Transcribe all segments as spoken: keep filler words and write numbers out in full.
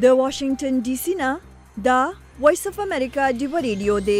د واشنگټن ډي سي نه دا وایس اف امریکا ډیو ریډیو دی.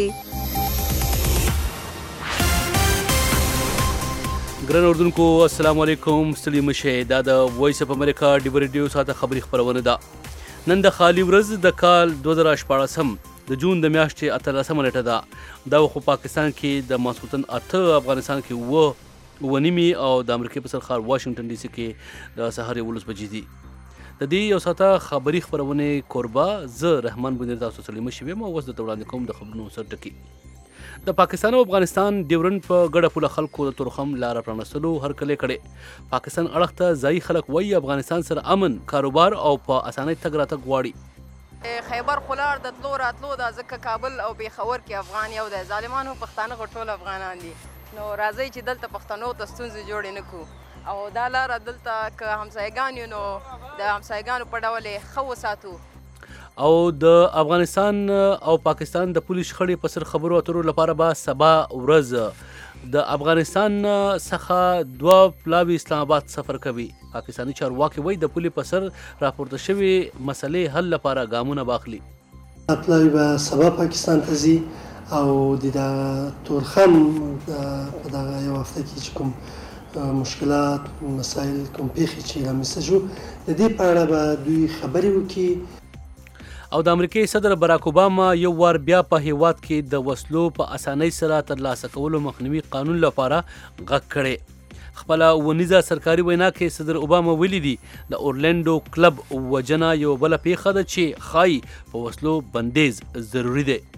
ګران اردوونکو السلام علیکم، ستړي مشه. دا د وایس اف امریکا ډیو ریډیو ساته خبري خبرونه ده. نن د خالي ورځ د کال دوه زره شپاړسم د جون د میاشتې اتلسمه نیټه ده. دا خو پاکستان کې د ماسخوتن اته، افغانستان کې اوه اوه نیمې او د امریکې په سرخار واشنگټن ډي سي کې د سهار یولس بجې دي. د دې یو ساعته خبري خبرونه کوربه زه رحمان بندر تاسو سره مشوي ما اوس د وړاندې کوم د خبرونو سر ټکی. د پاکستان او افغانستان ډیورن په ګډه پوله خلکو د تورخم لار پرانستلو هر کله کړي. پاکستان اړخ ته ځای خلک وایي افغانستان سره امن، کاروبار او په اسانۍ تګ راتګ غواړي. خیبر خلار د تلو راتلو د ځکه کابل او پیښور کې افغان یو د ظالمانو پښتانه غټول افغانان دي، نو راځي چې دلته پښتنو ته ستونزې جوړې نه کړو او دا لاره دلته که همسایګان یو نو د همسایګانو په ډول یې ښه وساتو. او د افغانستان او پاکستان د پولیس شخړې په سر خبرو اترو لپاره به سبا ورځ د افغانستان څخه دوه پلاوي اسلام آباد سفر کوي. پاکستاني چارواکي وایي د پولې په سر راپورته شوي مسلې حل لپاره ګامونه باخلي. پلاوي به سبا پاکستان ته ځي او د تورخم په دغه یو هفته کې چې کوم مشکلات مسایل کوم پیښې چې رامنځته شو د دې په اړه به دوی خبرې وکړي. او د امریکای صدر باراک اوباما یو وار بیا په هیواد کې د وسلو په اسانۍ سره ترلاسه کولو مخنیوي قانون لپاره غږ کړی. خپله ونیزه سرکاري وینا کې صدر اوباما ویلي دي د اورلینډو کلب وجنه یو بله پیښه ده چې ښایي په وسلو بندیز ضروري دی.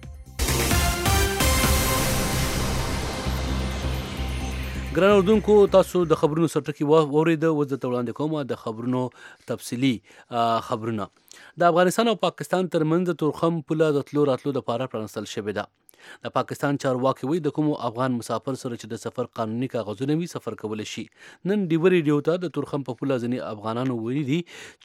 ګران اردوونکو تاسو د خبرونو سرټکی واورید. اوس درته وړاندې کوم د خبرونو تفصیلي خبرونه. د افغانستان او پاکستان ترمنځ د تورخم پوله د تلو راتلو لپاره پرانستل شوې ده. د پاکستان چارواکي وایي د کومو افغان مسافر سره چې د سفر قانوني کاغذونه وي سفر کولی شي. نن ډیو ریډیو ته د تورخم په پوله ځینې افغانانو ویلي دي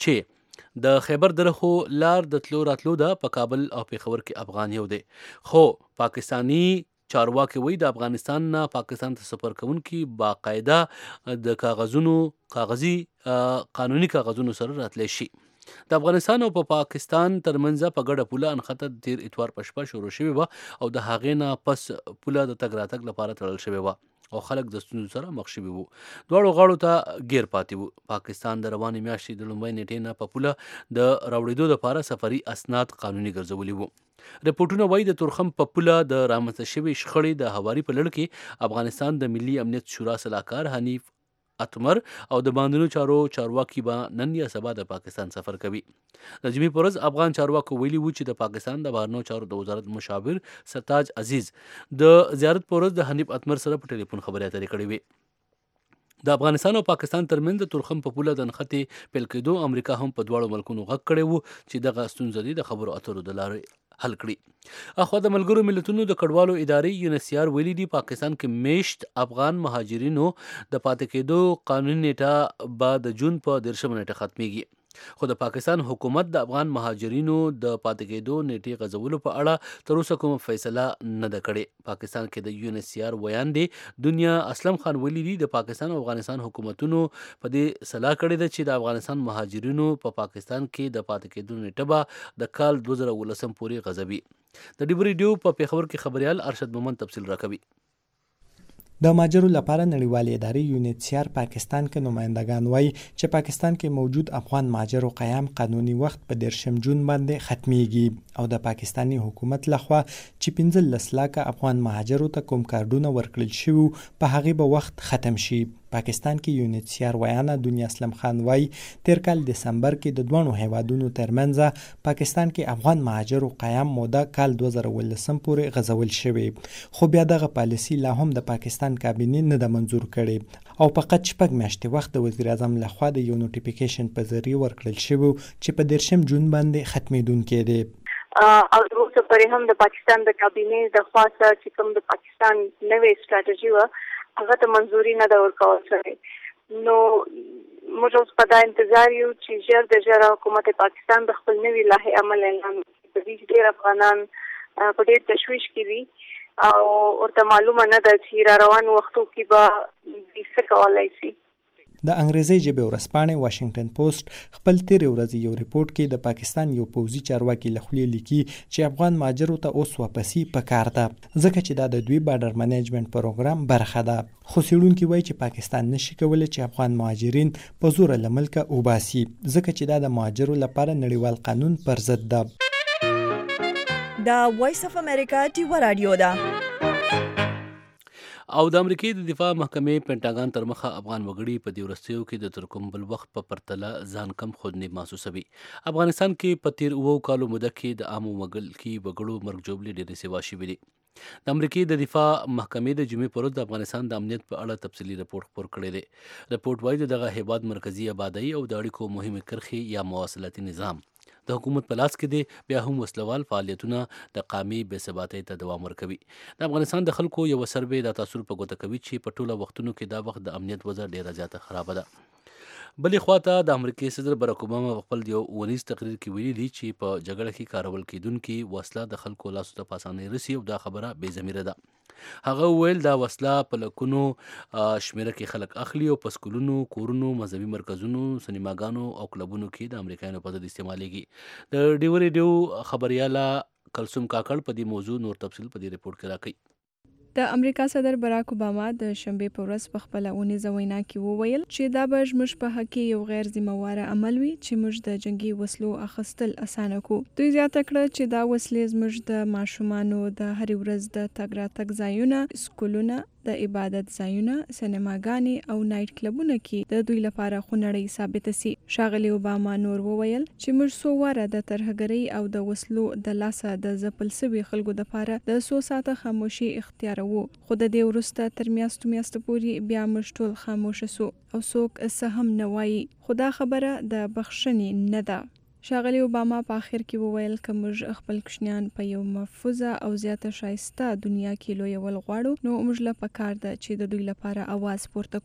چې د خیبر درخو لار د تلو راتلو ده. په کابل او پیښور کې افغان یو دی، خو پاکستانی چارواکي وایي د افغانستان نه پاکستان ته سفر کوونکي باقاعده د کاغذونو کاغذي قانوني کاغذونو سره راتلی شي. د افغانستان او په پا پاکستان ترمنځ په ګډه پوله انخته تیر اتوار په شپه شروع شوې وه او د هغې نه پس پوله د تګ راتګ لپاره تړل شوې وه او خلک د ستونزو سره مخ شوي وو. دواړو غاړو ته ګیر پاتې وو. پاکستان د روانې میاشتې د لومړۍ نیټې نه په پوله د راوړېدو لپاره سفري اسناد قانوني ګرځولي وو. رپورټونه وایي د تورخم په پوله د رامنځته شوې شخړې د هواري په لړ کې افغانستان د ملي امنیت شورا سلاکار حنیف اتمر او د باندونو چارو چارواکي به نن یا سبا د پاکستان سفر کوي. د جمعې په ورځ افغان چارواکو ویلي وو چې د پاکستان د بهرنیو چارو د وزارت مشاور سرتاج عزیز د زیارت په ورځ د حنیف اتمر سره په ټلیفون خبرې اترې کړې وې. د افغانستان او پاکستان ترمنځ د تورخم په پوله د نښتې پیل کېدو امریکا هم په دواړو ملکونو غږ کړی وو چې دغه ستونزه دې د خبرو اترو د لارې حل کړي. اخوا د ملګرو ملتونو د کډوالو ادارې یونیسیار ویلي دي پاکستان کې میشت افغان مهاجرینو د پاتې کېدو قانوني نیټه به د جون په دېرشمه نیټه ختمیږي. خو د پاکستان حکومت د افغان مهاجرینو د پاتې کېدو نیټې غځولو په اړه تر اوسه کومه فیصله نه ده کړې. پاکستان کې د یونیسیار ویاندې دنیا اسلم خان ویلي دي د پاکستان او افغانستان حکومتونو په دې سلا کړې ده چې د افغانستان مهاجرینو په پا پاکستان کې د پاتې کېدو نیټه به د کال دوه زره اوولسم پورې غځوي. د ډیو ریډیو په پیښور کې خبريال ارشد مومن تفصیل راکوي. د مهاجرو لپاره نړیوالې ادارې یونیسیار پاکستان کې نمایندگان وایي چې پاکستان کې موجود افغان مهاجرو قیام قانوني وخت په دېرشم جون باندې ختمیږي او د پاکستاني حکومت لخوا چې پنځلس لاکه افغان مهاجرو ته کوم کارډونه ورکړل شوي په هغې به وخت ختم شي. پاکستان کې یونیسیار ویانه دنیا اسلم خان وایي تیر کال دسمبر کې د دوه هیوادونو ترمنځ پاکستان کې افغان مهاجرو قیام موده کال دوه زره اوولسم پورې غځول شوی، خو بیا دغه پالیسي لا هم د پاکستان کابینې نه ده منظور کړې او فقط شپږ میاشتې وخت د وزیر اعظم لخوا د یو نوټیفیکیشن په ذریعه ورکړل شوی چې په دېرشم جون باندې ختمېدونکی دی. او تر اوسه پورې هم د پاکستان د کابینې د خوا څخه چې کوم د پاکستان نوې سټراټیژي وه هغه ته منظوري نه ده ورکول شوې. نو موږ اوس په دا انتظار یو چې ژر د ژره حکومت پاکستان د خپل نوي لایحې عمل اعلان کړي. په دې کې ډېر افغانان په ډېر تشویش کې دي او ورته معلومه نه ده چې را روان وختو کې به دوی څه کولی شي. د انګریزي ژبې ورځپاڼې واشنگټن پوسټ خپل تیرې ورځې یو ریپورت کې د پاکستان یو پوځي چارواکي له خولې لیکي چې افغان مهاجرو ته اوس واپسي پکار ده ځکه چې دا د دوی بارډر منیجمنت پروګرام برخه ده. خو څېړونکي وایي چې پاکستان نشي کولی چې افغان مهاجرین په زوره له ملکه وباسي ځکه چې دا د مهاجرو لپاره نړیوال قانون پر ضد ده. دا وایس اف امریکا ټیوا رادیو ده. او د امریکای د دفاع محکمې پینټاګان تر مخه افغان وګړي په دې وروستیو کې د تر کوم بل وخت په پرتله ځان کم خودني محسوسوي. افغانستان کې په تیر اوو کالو موده کې د عامو ملکي وګړو مرګ ژوبلې ډېرې سیوا شوي دي. د امریکای د دفاع محکمې د جمعې پر ورځ د افغانستان د امنیت په اړه تفصیلي رپورټ خپور کړی دی. رپورټ وایي دغه هیواد مرکزي آبادی او د اړیکو مهمې کرښې یا مواصلاتي نظام د حکومت په لاس کې دی، بیا هم وسلوال فعالیتونه د قامي بې ثباتۍ ته دوام ورکوي. د افغانستان د خلکو یو سروې دا تاثر په ګوته کوي چې په ټوله وختونو کې دا وخت د امنیت وضع ډیره زیاته خرابه ده. بلې خواته د امریکای صدر براک اوباما په خپل یو ونیز تقریر کې ویلي دي چې په جګړه کې کارول کیدونکي وسله د خلکو لاسو ته په اسانۍ رسي او دا خبره بې ضمیره ده. هغه وویل دا وسله په لکونو شمیره کې خلک اخلي او په سکولونو، کورونو، مذهبي مرکزونو، سینماګانو او کلبونو کې د امریکایانو په ضد استعمالیږي. د ډیو ریډیو خبرياله کلثوم کاکړ په دې موضوع نور تفصیل په دې ریپورت کې راکړي. د امریکا صدر براک اوباما د شنبې په ورځ په خپله اونیزه وینا کې وویل چې دا به زموږ په حق کې یو غیر ذمهواره عمل وي چې موږ د جنګي وسلو اخیستل اسانه کړو. دوی زیاته کړه چې دا وسلې زموږ د ماشومانو د هرې ورځ د تګ راتګ ځایونه، سکولونه، د عبادت ځایونه، سینماګانې او نایټ کلبونه کې د دوی لپاره خونړۍ ثابته سي. ښاغلي اوباما نور وویل چې موږ څو واره د ترهګرۍ او د وسلو د لاسه د ځپل سوي خلکو دپاره د څو ساعته خاموشي اختیاروو، خو د دې وروسته تر میاشتو میاشتو پورې بیا موږ ټول خاموشه سو او څوک څه هم نه وایي. خو دا خبره د بخښنې نه ده. ښاغلي اوباما په آخر کې وویل که موږ خپل کوچنیان په یو محفوظه او زیاته ښایسته دنیا کې لویول غواړو نو موږ له پکار ده چې د دوی لپاره اواز پورته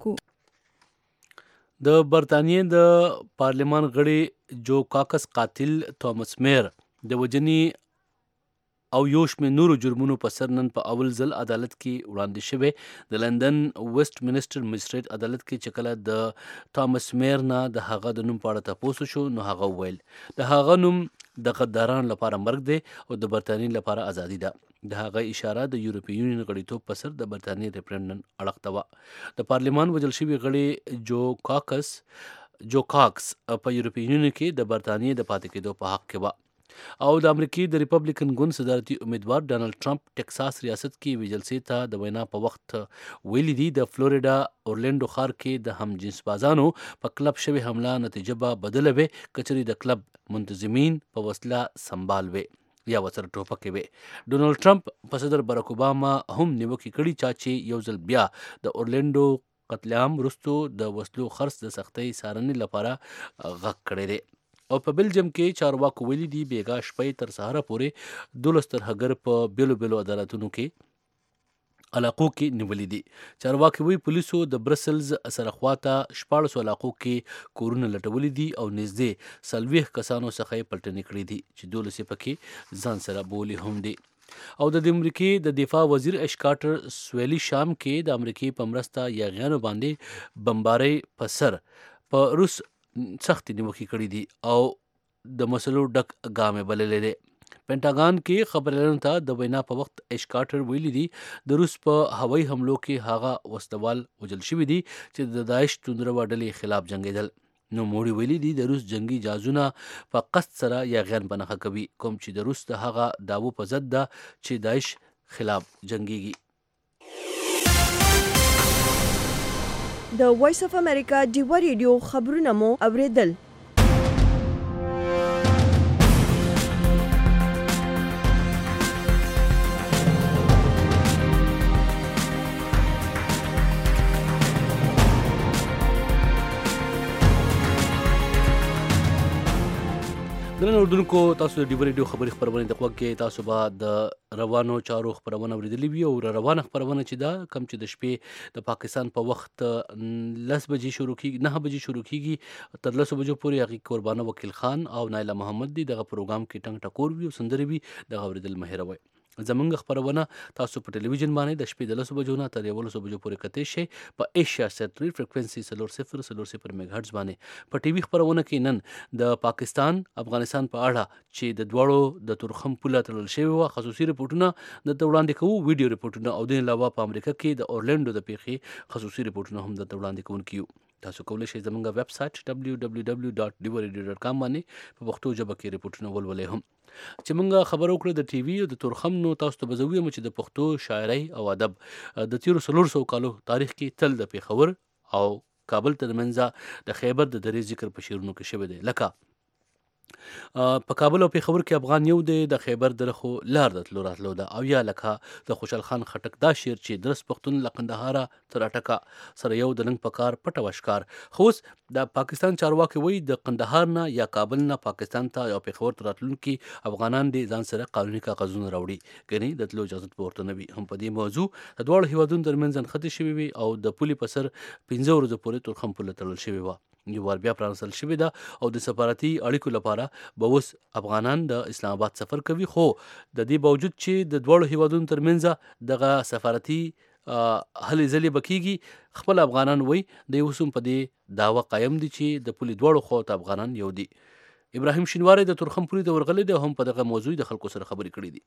کړو. د برطانیې د پارلمان غړي جو کاکس قاتل توماس میر د وجنې او یو شمېر نورو جرمونو په سر نن په اول ځل عدالت کې وړاندې شوی. د لندن ویسټ منسټر مجسټریټ عدالت کې چې کله د توماس میر نه د هغه د نوم په اړه تپوس شو نو هغه وویل د هغه نوم د غدارانو لپاره مرګ دی او د برطانیې لپاره ازادي ده. د هغه اشاره د یورپی یونین غړیتوب په سر د برطانیې ریفرنډم اړخ ته وه. د پارلمان وژل شوي غړي جو کاکس جو کاکس په یورپی یونین کې د برطانیې د پاتې کېدو په حق کې وه او د امریکای د ریپبلیکن ګوند صدارتي امیدوار ډانلډ ټرمپ ټکساس ریاست کې یوې جلسې ته د وینا په وخت ویلي دي د فلوریډا اورلینډو ښار کې د هم جنس بازانو په کلب شوې حمله نتیجه به بدله وي کچري د کلب منتظمین په وسله سنبال وي یا ورسره ټوپکې وي. ډونالډ ټرمپ په صدر براک اوباما هم نیوکې کړي چا چې یو ځل بیا د اورلینډو قتل عام وروستو د وسلو خرڅ د سختۍ څارنې لپاره غږ کړی دی. او په بلجیم کې چارواکو ویلي دي بیګا شپې تر سهاره پورې دولس ترهګر په بیلو بیلو عدالتونو کې علاقو کې نیولي دي. چارواکي وایي پولیسو د برسلز سره خواته شپاړسو علاقو کې کورونه لټولي دي او نږدې څلوېښت کسانو څخه یې پلټنې کړې دي چې دولس یې پکې ځان سره بولي هم دي. او د امریکای د دفاع وزیر اش کارټر سویلي شام کې د امریکای په مرسته یاغیانو باندې بمبارۍ په سر په روس سختي نیوکې کړې دي او د مسلو ډک ګامې بللې دي. پینټاګان کې خبريالانو ته د وینا په وخت اش کارټر ویلي دي د روس په هوایي حملو کې هغه وسلوال وژل شوي دي چې د داعش توندرو ډلې خلاف جنګېدل. نو موړي ویلي دي د روس جنگي جازونه په قصد سره یاغیان په نښه کوي کوم چې د روس د هغه داوو په ضد ده چې داعش خلاف جنګيږي. د وایس اف امریکا ډیوا ریډیو خبرونه مو اوریدل. درنو اوردونکو تاسو د ډیوا ریډیو خبري خبرونه د خوږ کې تاسو به د روانو چارو خبرونه اوریدلې وي او روانه خبرونه چې دا کم چې د شپې د پاکستان په وخت لس بجې شروع کیږي نه بجې شروع کیږي تر لس بجو پورې هغه قربانو وکیل خان او نایله محمد دی دغه پروګرام کې ټنګ ټکور وي او سندري وي د اوریدل مهروي. زمونږ خبرونه تاسو په ټلویزیون باندې د شپې د لسو بجو نه تر یولسو بجو پورې کتلی شئ په ایشیا سیټلایټ فریکوینسي څلور صفر څلور صفر میګا هرټز باندې. په ټي وي خبرونه کې نن د پاکستان افغانستان په اړه چې د دواړو د تورخم پوله تړل شوې وه خصوصي رپورټونه دلته وړاندې کوو، ویډیو رپورټونه، او د علاوه په امریکا کې د اورلینډو د پیښې خصوصي رپورټونه هم دلته وړاندې کوونکي یو. تاسو کولی شئ زموږ ویب سایټ ډبلیو ډبلیو ډبلیو ډاټ ډیوا ریډیو ډاټ کام باندې په پښتو ژبه کې رپورټونه ولولئ. هم چې موږ خبرو کړو د ټي وي او د تورخم، نو تاسو ته به زه ووایم چې د پښتو شاعرۍ او ادب د تیرو څلور سوو کالو تاریخ کې تل د پېښور او کابل ترمنځ د خیبر د درې ذکر په شعرونو کې شوی دی. لکه په کابل او پېښور کې افغان یو دی، د خیبر د رخو لار د تلو راتلو ده. او یا لکه د خوشحال خان خټک دا شعر چې درس پښتون له قندهاره تر اټکه سره یو د ننګ پکار پټه وشکار. خو اوس د پاکستان چارواکي وایي د قندهار نه یا کابل نه پاکستان ته یا پېښور ته راتلونکي افغانان دې ځان سره قانوني کاغذونه راوړي، ګنې د تلو اجازت به ورته نه وي. هم په دې موضوع د دواړو هېوادونو ترمنځ نښتې شوې وي او د پولې په سر پنځه ورځو پورې تورخم پوله تړل شوې وه. یو وار بیا پرانستل شوې ده او د سفارتي اړیکو لپاره به اوس افغانان د اسلام آباد سفر کوي. خو د دې باوجود چې د دواړو هیوادونو ترمنځ دغه سفارتي هلې ځلې به کېږي، خپل افغانان وایي د اوس هم په دې دعوه قایم دي چې د پولې دواړو خواو ته افغانان یو دي. ابراهیم شینواری د تورخم پولې ته ورغلی دی او هم په دغه موضوع د خلکو سره خبرې کړې دي.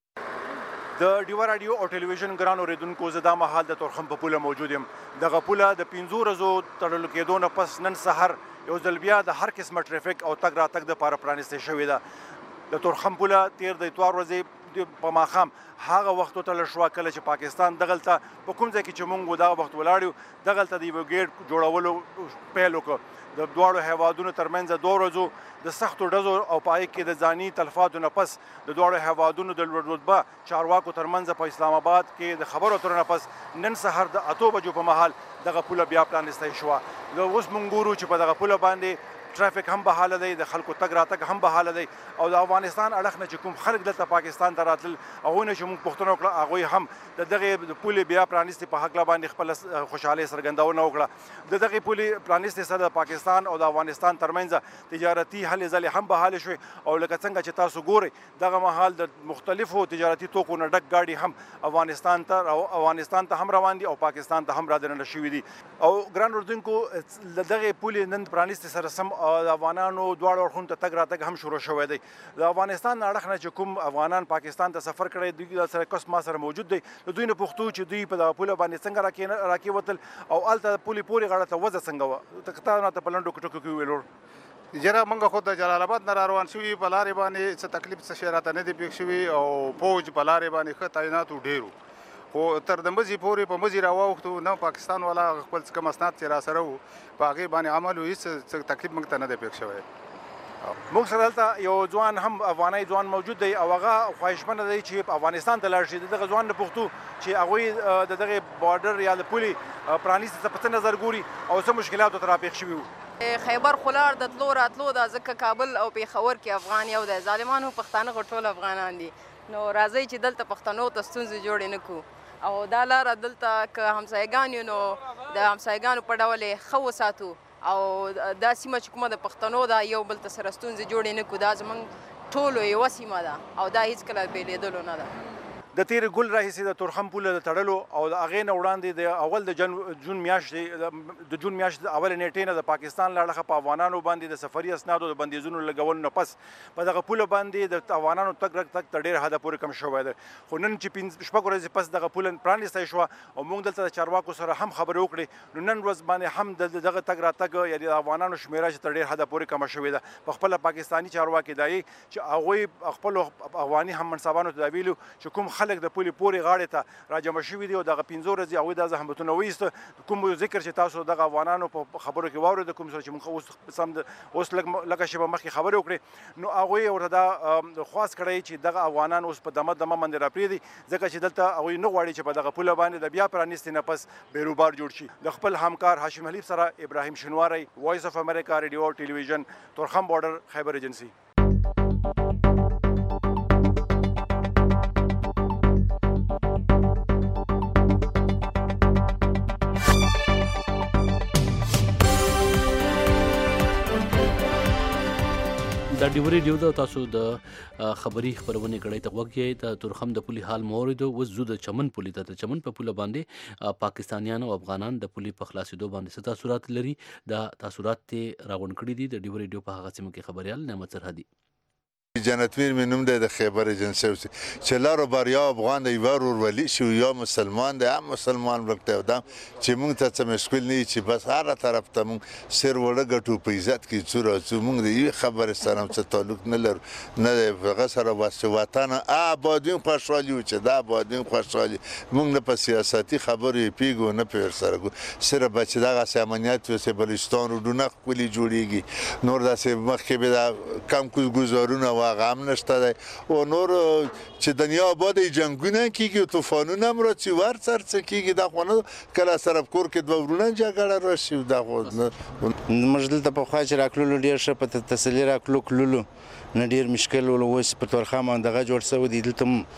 د ډیوا راډیو او ټلویزیون ګران اوریدونکو، زه دا مهال د تورخم په پوله موجود یم. دغه پوله د پنځو ورځو تړلو کېدو نه پس نن سحر یو ځل بیا د هر قسمه ټریفک او تګ راتګ دپاره پرانیستې شوې ده. د تورخم پوله تیر د اتوار ورځې په ماښام هغه وخت وتړل شوه کله چې پاکستان دغلته په کوم ځای کې چې موږ دغه وخت ولاړ یو دغلته د یوه ګیټ جوړولو پیل وکړ. د دواړو هیوادونو ترمنځ دوه ورځو د سختو ډزو او په هغې کې د ځاني تلفاتو نه پس د دواړو هیوادونو د لوړ رتبه چارواکو ترمنځ په اسلام آباد کې د خبرو اترو نه پس نن سهار د اتو بجو په مهال دغه پوله بیا پرانیستی شوه. اوس موږ ګورو چې په دغه پوله باندې ټرافیک هم بحاله دی، د خلکو تګ راتګ هم بحاله دی او د افغانستان اړخ نه چې کوم خلک دلته پاکستان ته راتلل هغوی نه چې موږ پوښتنه وکړه هغوی هم د دغې پولې بیا پرانیستې په هکله باندې خپله خوشحالۍ څرګندونه وکړه. د دغې پولې پرانیستې سره د پاکستان او د افغانستان ترمنځ تجارتي هلې ځلې هم بحاله شوې او لکه څنګه چې تاسو ګورئ دغه مهال د مختلفو تجارتي توکو نه ډک ګاډي هم افغانستان ته افغانستان ته هم روان دي او پاکستان ته هم رادننه شوي دي. او ګران اردوونکو، د دغې پولې نن پرانیستې سره سم د افغانانو دواړو اړخونو ته تګ راتګ هم شروع شوی دی. د افغانستان اړخ نه چې کوم افغانان پاکستان ته سفر کړی دوی سره کس ما سره موجود دی. د دوی نه پوښتو چې دوی په دغه پوله باندې څنګه راکېوتل او هلته د پولې پورې غاړه ته وضع څنګه وه. تا راته په لنډو ټکو کې وویل جره موږ خو د جلال آباد نه را روان شوي په لارې باندې څه تکلیف څه شی راته نه دی پېښ شوي او پوج په لارې باندې ښه تعیناتو ډېر وو. خو تر د مزي پورې په مزي راواوښتو نه پاکستان والا خپل څه کوم اسناد چې را سره وو په هغې باندې عمل و، هېڅ تکلیف موږ ته نه دی پېښ شوی. موږ سره دلته یو ځوان هم افغانی ځوان موجود دی او هغه خواهشمنه دی چې افغانستان ته لاړ شي. د دغه ځوان نه پوښتو چې هغوی د دغې بارډر یا د پولې پرانیستې ته په څه نظر ګوري او څه مشکلات ورته راپېښ شوي وو. خیبر خلار د تلو راتلو ده، ځکه کابل او پېښور کې افغان یو دی. ظالمان هم پښتانه خو ټول افغانان دي. نو راځئ چې دلته پښتنو ته ستونزې جوړې نه کړو او دا لاره دلته که همسایګان یو نو د همسایګانو په ډول یې ښه وساتو او دا سیمه چې کومه د پښتنو ده یو بل ته سره ستونزې جوړې نه کړو. دا زموږ ټولو یوه سیمه ده او دا هېڅکله بېلېدلو نه ده. د تیرې ګل راهیسې د تورخم پوله د تړلو او د هغې نه وړاندې د اول د جن جون میاشتې د جون میاشتې د اولې نیټې نه د پاکستان له اړخه په افغانانو باندې د سفري اسنادو د بندیزونو لګولو نه پس په دغه پوله باندې د افغانانو تګ راتګ تک تر ډېر حده پورې کم شوی دی. خو نن چې پنځه شپږ ورځې پس دغه پوله پرانیستی شوه او موږ دلته د چارواکو سره هم خبرې وکړې، نو نن ورځ باندې هم د دغه تګ راتګ یعنې د افغانانو شمېره چې تر ډېر حده پورې کمه شوې ده. په خپله پاکستاني چارواکي دا چې هغوی خپلو افغاني هم منصبانو ته دا ویلي چې کوم خلک د پولې پورې غاړې ته راجمع شوي دي او دغه پنځه ورځې هغوی دا زحمتونه وایسته. کوم ذکر چې تاسو دغه افغانانو په خبرو کې واورېده، کوم سره چې موږ اوس سم اوس لږه شېبه مخکې خبرې وکړې، نو هغوی ورته دا خواست کړی چې دغه افغانان اوس په دمه دمه باندې راپرېږدي، ځکه چې دلته هغوی نه غواړي چې په دغه پوله باندې د بیا پرانیستې نه پس بیروبار جوړ شي. د خپل همکار هاشم حلیف سره ابراهیم شینواری، وایس اف امریکا ریډیو او ټلویزیون، تورخم بارډر، خیبر ایجنسي. دا ډیو ریډیو د تاسو د خبري خبرونه کړی ته وګورئ د تورخم د پولی حال موریدو و زو د چمن پولی ته چمن په پوله باندې پاکستانیان او افغانان د پولی په خلاصېدو باندې ست تاثیرات لري دا تاثیرات ته راغون کړی دي د ډیو ریډیو په هغه سیمه کې خبريال نعمت سرحدي جنتمیر می نوم دی د خیبر ایجنسی چې لارو بر یا افغان دی ور ولی شو یا مسلمان دی هم مسلمان ورکته ودم چې مونږ ته څه مشکل نه چې بس هر طرف ته مونږ سر وړه ګټو په عزت کې څورا چې مونږ دی خبر سره څه تعلق نه لر نه هغه سره واسه وطن آبادین خوشحالي چې دا آبادین خوشحالي مونږ نه په سیاسي خبرې پیګو نه پر سره ګو سره بچ دغه امنیت او بلوچستان ودونه کلی جوړیږي نور داسې مخکې به کم کوز گزارونه واقعا هم نشته دی او نور چې دنیا آباد جنگونه کیږي طوفانونه هم راځي ور سر څه کیږي دا خو نه کله سره کور کې دوه ورونه جګړه راشي دا خو موږ دلته پخوا چې راکلو ډېر ښه په تسلي راکلو کللو نه ډېر مشکل ول اوس په تورخم دغه جوړ شوی دی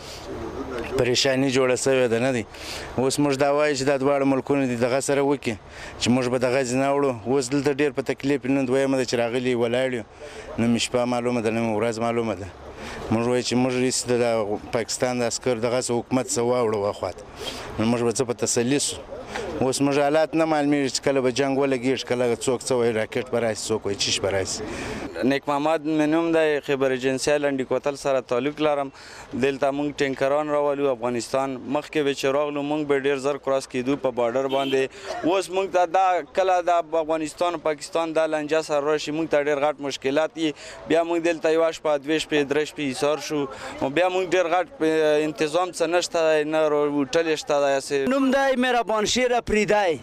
دلته پریشانی جوړه شوې ده نه دی اوس موږ دا وایو چې دا دواړه ملکونه دي دغه سره وکړي چې موږ به دغه ځای نه وړو اوس دلته ډېر په تکلیف نن دویمه ده چې راغلي ولاړ یو نه مې شپه معلومه ده نه مې ورځ معلومه ده موږ وایو چې موږ هېڅ د پاکستان د عسکر دغسې حکومت څه واوړو واخواته نو موږ به څه په تسلي سو اوس موږ حالات نه معلومیږي چې کله به جنګ ولګېږي کله څوک څه وایي راکټ به راشي څوک وایي چیش به راشي نیک محمد مې نوم دی خیبر ایجنسي لنډي کوتل سره تعلق لرم دلته موږ ټینکران راولو افغانستان مخکې به چې راغلو موږ به ډېر زر کراس کېدو په بارډر باندې اوس موږ ته دا کله د افغانستان پاکستان دا لانجه سره راشي موږ ته ډېر غټ مشکلات دي بیا موږ دلته یوه شپه دوې شپې درې شپې ایسار شو بیا موږ ډېر غټ انتظام څه نشته دی نه هوټل شته دی هسې نوم دی مهربان شیر پریدای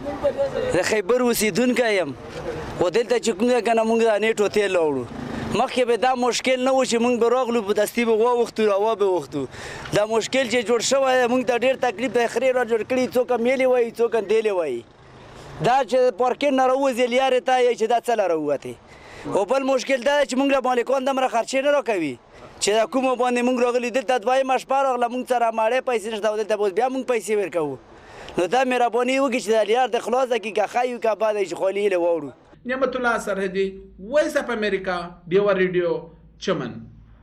د خیبر اوسېدونکی یم خو دلته چې کوم دی که نه موږ د نیټو تېل راوړو مخکې به دا مشکل نه و چې موږ به راغلو په دستي به واوښتو روا به وښتو دا مشکل چې جوړ شوی دی موږ ته ډېر تکلیف دی خرې را جوړ کړي څوک میلې وایي څوک اندېلې وایي دا چې پارکینګ نه راوځي لیارې ته یې چې دا څه له راووتې او بل مشکل دا دی چې موږ له مالکان دومره خرچې نه راکوي چې دا کومه باندې موږ راغلي دلته دویمه شپه راغله موږ سره ماړې پیسې نشته او دلته بیا موږ پیسې ورکوو نو دا مهرباني وکړي چې دا لیار د خلاصه کړي که ښه وي که بد وي چې خالي یې واوړو نعمت الله سرحدي وایس اف امریکا ډیو ریډیو چمن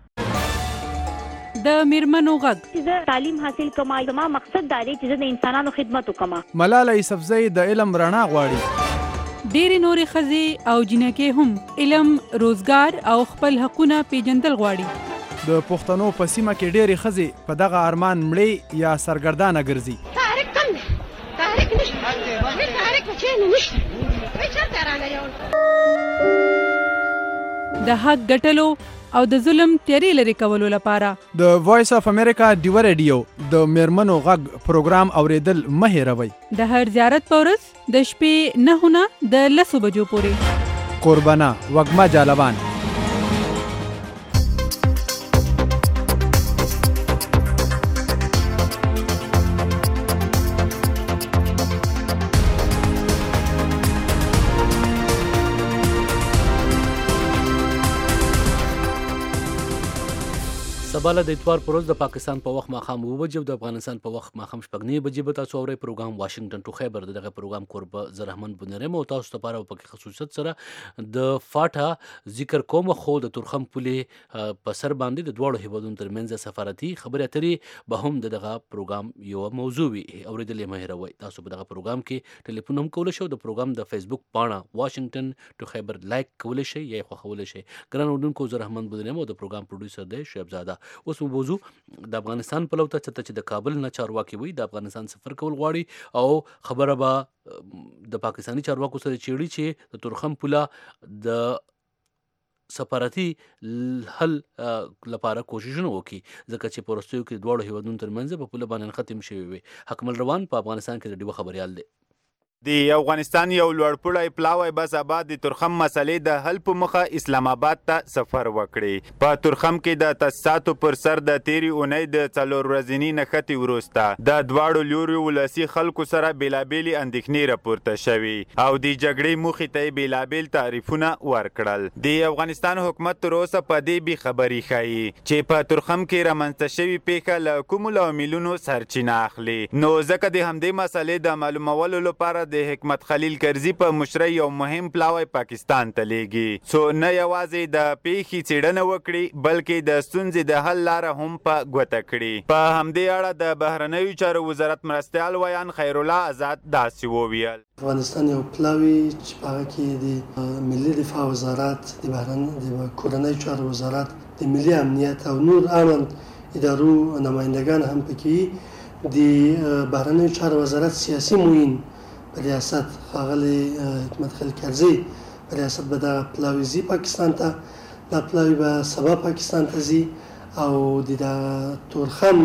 د میرمنو غږ چې تعلیم حاصل کوم زما مقصد دا دی چې د انسانانو خدمت وکم ملاله یوسفزۍ د علم رڼا غواړي ډېرې نورې ښځې او جنکې هم علم روزګار او خپل حقونه پیژندل غواړي د پښتنو په سیمه کې ډېرې ښځې په دغه ارمان مړې یا سرګردانه ګرځي تحریک کم دی تحریک نشته هیڅ تحریک په چین نشته هیڅ چېرته رانه یو د حق ګټلو او د ظلم تیارې لرې کولو لپاره د وایس اف امریکا ډیو ریډیو د میرمنو غږ پروګرام اوریدل مه هېروئ د هر زیارت په ورځ د شپې نهو نه د لسو بجو پورې قربانه وږمه جالبان سباله د اتوار پر ورځ د پاکستان په وخت ماښام اوه بجې او د افغانستان په وخت ماښام شپږ نیمې بجې به تاسو اورئ پروګرام واشنګټن ټو خیبر د دغه پروګرام کوربه زه رحمان بنرم او تاسو لپاره په خصوصیت سره د فاټا ذکر کوم خو د تورخم پولې په سر باندې د دواړو هیوادونو ترمنځ سفارتي خبرې اترې به هم دغه پروګرام یو موضوع وي اورېدل یې مه هېروئ تاسو په دغه پروګرام کې ټلیفون هم کولی شئ د پروګرام د فیسبوک پاڼه واشنګټن ټو خیبر لایک کولی شئ یا یې خوښولی شئ ګران اورېدونکو زه رحمان بنرم او د پروګرام پروډوسر دی شعیب زاده اوس مو موضوع د افغانستان په لور ته چې د کابل نه چارواکي وي د افغانستان سفر کول غواړي او خبره به د پاکستاني چارواکو سره چیړي چې د تورخم پوله د سفارتي حل لپاره کوششونه وکړي ځکه چې په وروستیو کې دواړو هیوادونو ترمنځ په پوله باندې ختم شوی وي حکمل روان په افغانستان کې د ډیوه خبریال دی د افغانستان یو لوړپوړی پلاوی بس آباد د تورخم مسلې د حل په مخه اسلام آباد ته سفر وکړي په تورخم کې د تاسیساتو پر سر د تیرې اونۍ د څلور ورځني نښتې وروسته د دواړو لورو ولسي خلکو سره بېلابېلې اندېښنې راپورته شوي او د جګړې موخې ته یې بېلابېل تعریفونه ورکړل د افغانستان حکومت تر اوسه په دې بېخبري ښیي چې په تورخم کې رامنځته شوې پیښه له کومو لاملونو سرچینه اخلي نو ځکه د همدې مسلې د معلومولو لپاره د حکمت خلیل کرزي په مشرۍ یو مهم پلاوی پاکستان ته لیږي څو نه یوازې د پیښې څېړنه وکړي بلکې د ستونزې د حل لاره هم په ګوته کړي. په همدې اړه د بهرنیو چارو وزارت مرستیال ویان خیرالله آزاد داسې وویل: افغانستان یو پلاوی چې په هغه کې د ملي دفاع وزارت، د بهرنیو کورنیو چارو وزارت، د ملي امنیت او نور اړوند ادارو نمایندگان هم پکې د بهرنیو چارو وزارت سیاسي معین په ریاست ښاغلی حکمت خلیل کرزي په ریاست به دغه پلاوی ځي پاکستان ته. دا پلاوی به سبا پاکستان ته ځي او د دغه تورخم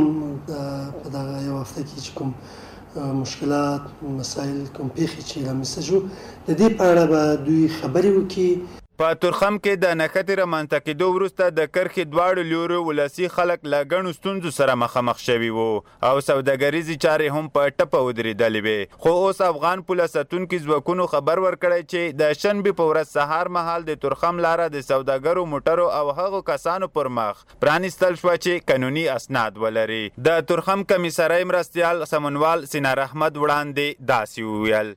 په دغه یو هفته کې چې کوم مشکلات مسایل کوم پیښې چې رامنځته شو د دې په اړه به دوی خبرې وکړي. په تورخم کې د نښتې رامنځته کېدو وروسته د کرښې دواړو لورو ولسي خلک له ګڼو ستونزو سره مخامخ شوي وو او سوداګریزې چارې هم په ټپه ودرېدلې وې. خو اوس افغان پوله ساتونکي ځواکونو خبر ورکړی چې د شنبې په ورځ سهار مهال د تورخم لاره د سوداګرو موټرو او هغو کسانو پر مخ پرانیستل شوه چې قانوني اسناد ولري. د تورخم کمیسرۍ مرستیال سمونوال سینار احمد وړاندې داسې وویل: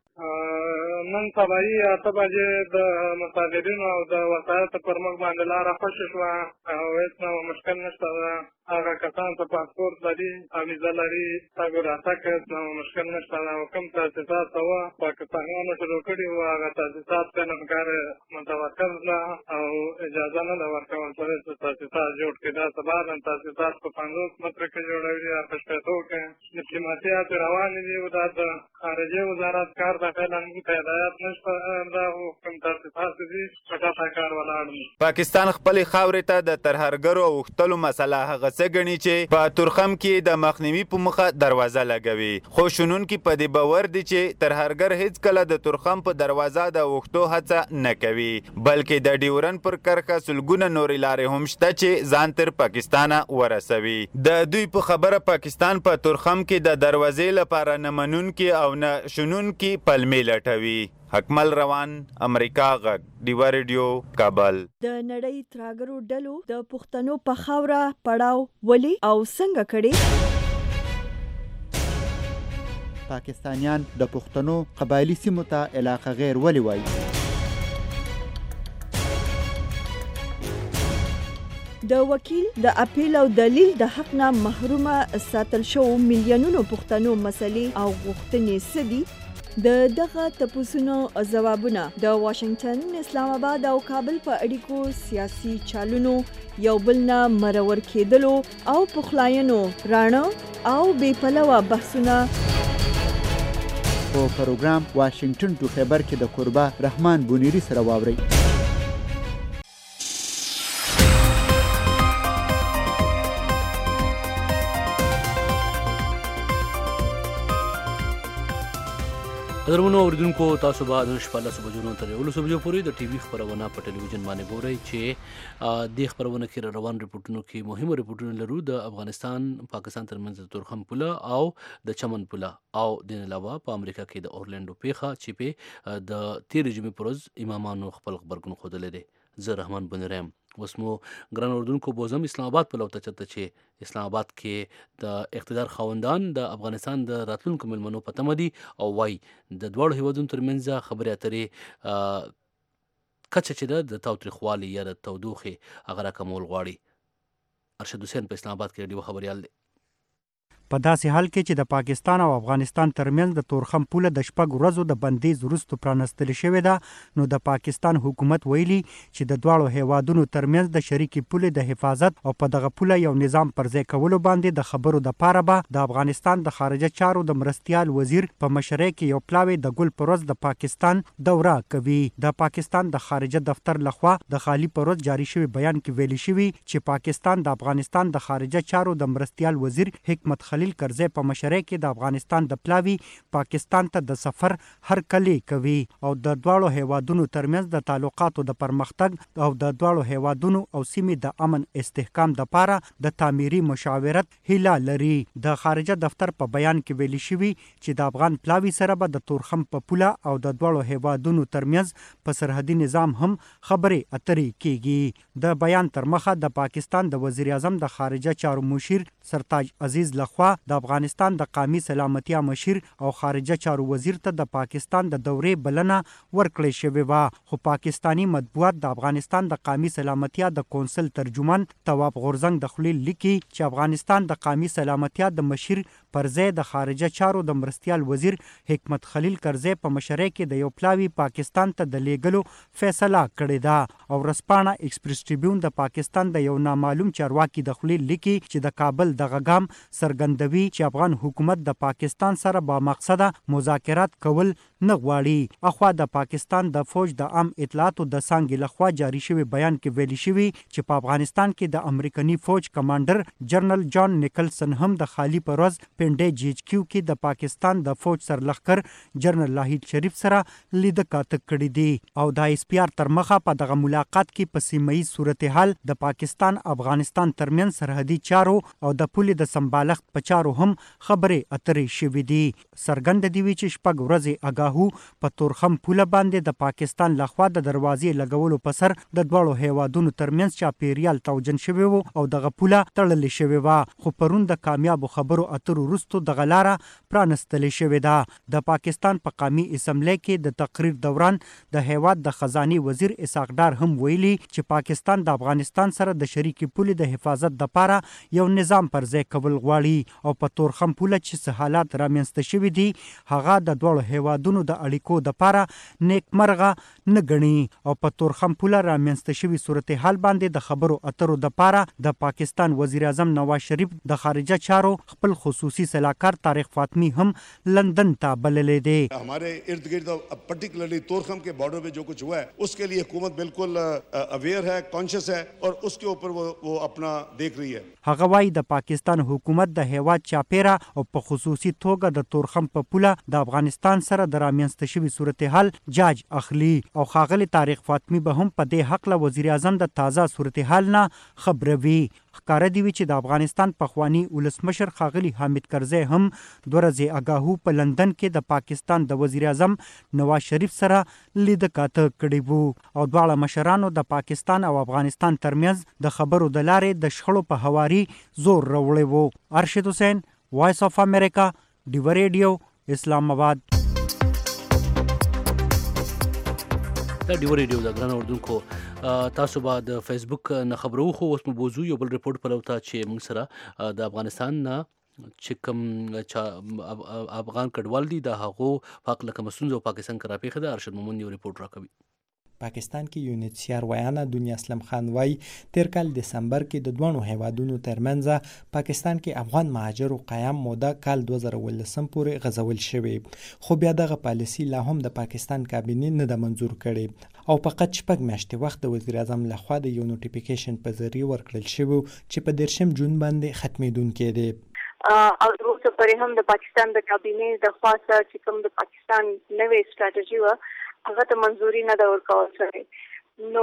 نن سبایي اته بجې د مسافرینو او د وسایطو پر مخ باندې لاره خوشې شوه او هېڅ نه مشکل نشته ده. هغه کسان چې پاسپورت لري او ویزه لري تګ راتګ هېڅ نه مشکل نشته ده. او کوم تاسیسات ته وه پاکستانیانو شروع کړي وو هغه تاسیسات ته نفګار متوکل ده او اجازه نه ده ورکول شوې چې تاسیسات جوړ کړي. دا سبا نن تاسیسات په پنځوس متره کې جوړوي یا په شپېتو کې ډیپلوماسیات روانې دي او دا د خارجه وزارت کار ته فعلا هدایت نشته. دا کوم تاسیسات دي په ټاټا کار ولاړ دي. پاکستان خپلې خاورې ته د ترهګرو اوښتلو مسله هغه څه ګڼي چې په تورخم کې د مخنیوي په موخه دروازه لګوي. خو شنونکي په دې باور دي چې ترهګر هیڅ کله د تورخم په دروازه د اوښتو هڅه نه کوي بلکې د ډیورن پر کرښه سلګونه نورې لارې هم شته چې ځان تر پاکستانه ورسوي. د دوی په خبره پاکستان په تورخم کې د دروازې لپاره نه منونکي او نه شنونکي پلمې لټوي. حکمل روان، امریکا غږ، ډیوا ریډیو، کابل. د نړۍ ترهګرو ډلو د پښتنو په خاوره پړاو ولې او څنګه کړي؟ پاکستانیان د پښتنو قبایلی سیمو ته علاقه غیر ولې وایي؟ د وکیل د اپیل او دلیل د حق نه محرومه ساتل شو میلیونونو پښتنو مسلې او غوښتنې څه دي؟ د دغه تپوسونو ځوابونه د واشنگټن، اسلام آباد او کابل په اړیکو سیاسي چالونو یو بل نه مرور کېدلو او پخلاینو راڼه او بې پلوه بحثونه په پروګرام واشنگټن ټو خیبر کې د قربا رحمان بونیری سره واورئ. قدرمنو اوریدونکو تاسو به نن شپه لسو بجو تر یولسو بجو پورې د ټي وي خپرونه په ټلویزیون باندې ګورئ چې د خپرونه کې روان ریپورتونو کې مهمه ریپورتونه لرو د افغانستان پاکستان ترمنځ د تورخم پوله او د چمن پوله او د علاوه په امریکا کې د اورلانډو پیښه چې په د تیر جمعې پر ورځ امامانو خپل خبرګون ښودلی دی. زه رحمان بنریم اوس مو ګران اردوونکو بوزم اسلام آباد په لور ته چلته چې اسلام آباد کې د اقتدار خاوندان د افغانستان د راتلونکو مېلمنو په تمه دي او وایي د دواړو هیوادونو ترمنځ خبرې اترې کچه چې ده د تاوتریخوالي یا د تودوخې هغه راکمول غواړي. ارشد حسین په اسلام آباد کې ډېر خبریال دی. په داسې حال کې چې د پاکستان او افغانستان ترمنځ د تورخم پوله د شپږ ورځو د بندیز وروسته پرانستل شوې ده، نو د پاکستان حکومت ویلي چې د دواړو هیوادونو ترمنځ د شریکې پولې د حفاظت او په دغه پوله یو نظام پر ځای کولو باندې د خبرو دپاره به د افغانستان د خارجه چارو د مرستیال وزیر په مشرۍ کې یو پلاوی د ګل پر ورځ د پاکستان دوره کوي. د پاکستان د خارجه دفتر لخوا د خالی پر ورځ جاری شوی بیان کې ویلي شوي چې پاکستان د افغانستان د خارجه چارو د مرستیال وزیر حکمت خلیل کرزي په مشرۍ کې د افغانستان د پلاوی پاکستان ته د سفر هرکلی کوي او د دواړو هیوادونو ترمنځ د تعلقاتو د پرمختګ او د دواړو هیوادونو او سیمې د امن استحکام دپاره د تعمیري مشاورت هیله لري. د خارجه دفتر په بیان کې ویلي شوي چې د افغان پلاوی سره به د تورخم په پوله او د دواړو هیوادونو ترمنځ په سرحدي نظام هم خبرې اترې کیږي. د بیان تر مخه د پاکستان د وزیر اعظم د خارجه چارو مشیر سرتاج عزیز لخوا د افغانستان د قومي سلامتیا مشیر او خارجه چارو وزیر ته د پاکستان د دورې بلنه ورکړې شوې وه، خو پاکستانی مطبوعات د افغانستان د قومي سلامتیا د کونسل ترجمان تواب غورزنګ د خلیل لیکي چې افغانستان د قومي سلامتیا د مشیر پر ځای د خارجه چارو د مرستیال وزیر حکمت خلیل کرزی په مشرۍ کې د یو پلاوی پاکستان ته د لیږلو فیصله کړې ده. او ورځپاڼه ایکسپریس ټریبیون د پاکستان د یو نامعلوم چارواکي د خلیل لیکي چې د کابل دغه ګام څرګندوي چې افغان حکومت د پاکستان سره با مقصده مذاکرات کول نه غواړي. اخوا د پاکستان د فوج د عام اطلاعاتو د څانګې لخوا جاری شوی بیان کې ویلي شوی چې په افغانستان کې د امریکایي فوج کمانډر جنرال جان نیکلسن هم د خالی پر ورځ پنډې جی ایچ کیو کې د پاکستان د فوج سرلښکر جنرال لاهید شریف سره لید کاته کړی دی او د ایس پی آر تر مخه په دغه ملاقات کې په سیمه ییز صورتحال د پاکستان افغانستان ترمنځ سرحدي چارو او د پولې د سمبالښت په چارو هم خبرې اترې شوې دي. څرګنده دی چې شپږ ورځې آګاهو په تورخم پوله باندې د پاکستان لخوا د دروازې لګولو په سر د دواړو هیوادونو ترمنځ چاپیریال توجن شوی وو او دغه پوله تړلې شوې وه، خو پرون د کامیابو خبرو اترو وروسته دغه لاره پرانستلې شوې ده. د پاکستان په قومي اسمبلی کې د تقریر دوران د هیواد د خزاني وزیر اسحاق ډار هم ویلي چې پاکستان د افغانستان سره د شریکي پولې د حفاظت لپاره یو نظام پر ځای کول غواړي او په تورخم پوله چې څه حالات رامنځته شوي دي هغه د دواړو هیوادونو د اړیکو لپاره نیکمرغه نه ګڼي او په تورخم پوله رامنځته شوي صورتحال باندې د خبرو اترو لپاره د پاکستان وزیر اعظم نواز شریف د خارجه چارو خپل خصوصي سلاکار طارق فاطمی هم لندن ته بللی دی. हमारे इर्द गिर्द पर्टिकुलरली तोरखम के बॉर्डर पे जो कुछ हुआ है उसके लिए हुकूमत बिल्कुल अवेयर है, कॉन्शियस है और उसके ऊपर वो वो अपना देख रही है. هغه وايي د پاکستان حکومت د هیواد چاپیره او په خصوصي توګه د تورخم په پوله د افغانستان سره د رامنځته شوي صورتحال جاج اخلي او ښاغلي طارق فاطمی به هم په دې حق له وزیر اعظم د تازه صورتحال نه خبروي. ښکاره دی چې د افغانستان پخوانی ولسمشر ښاغلي حامد کرزی هم دوه ورځې آګاهو په لندن کې د پاکستان د وزیر اعظم نواز شریف سره لید کاته کړی وو او دواړه مشرانو د پاکستان او افغانستان ترمنځ د خبرو د لارې د شخړو په هواري زور راوړی وو. ارشد حسین، وایس اف امریکا، ډیو ریډیو، اسلام آباد. دا ډیو ریډیو د ګران اردوونکو تاسو به د فیسبوک نه خبرو خو اوس مو بوزو یو بل ریپورت په لوتا چې موږ سره د افغانستان نه چې کوم افغان کډوال دي د هغو حق لکه مسونز او پاکستان کې راپېښه ده. ارشد مومن یو ریپورت راکوي. پاکستان کې یونیسیار ویانا دنیا اسلم خان وای تیر کال دسمبر کې د دوه هیوادونو ترمنځ پاکستان کې افغان مهاجرو قیام موده کال دوه زره ولسم پورې غځول شوی خو بیا دغه پالیسي لا هم د پاکستان کابینې نه د منظور کړي او فقط شپږ میاشتې وخت د وزیر اعظم لخوا د یو نوټیفیکیشن په ذریعه ورکړل شوی چې په دیرشم جون باندې ختمېدونکی دی. او وروسته پرې هم د پاکستان د کابینې د خوا څخه چې کوم د پاکستان نوې سټراټیجي وه هغه ته منظوري نه ده ورکول شوې. نو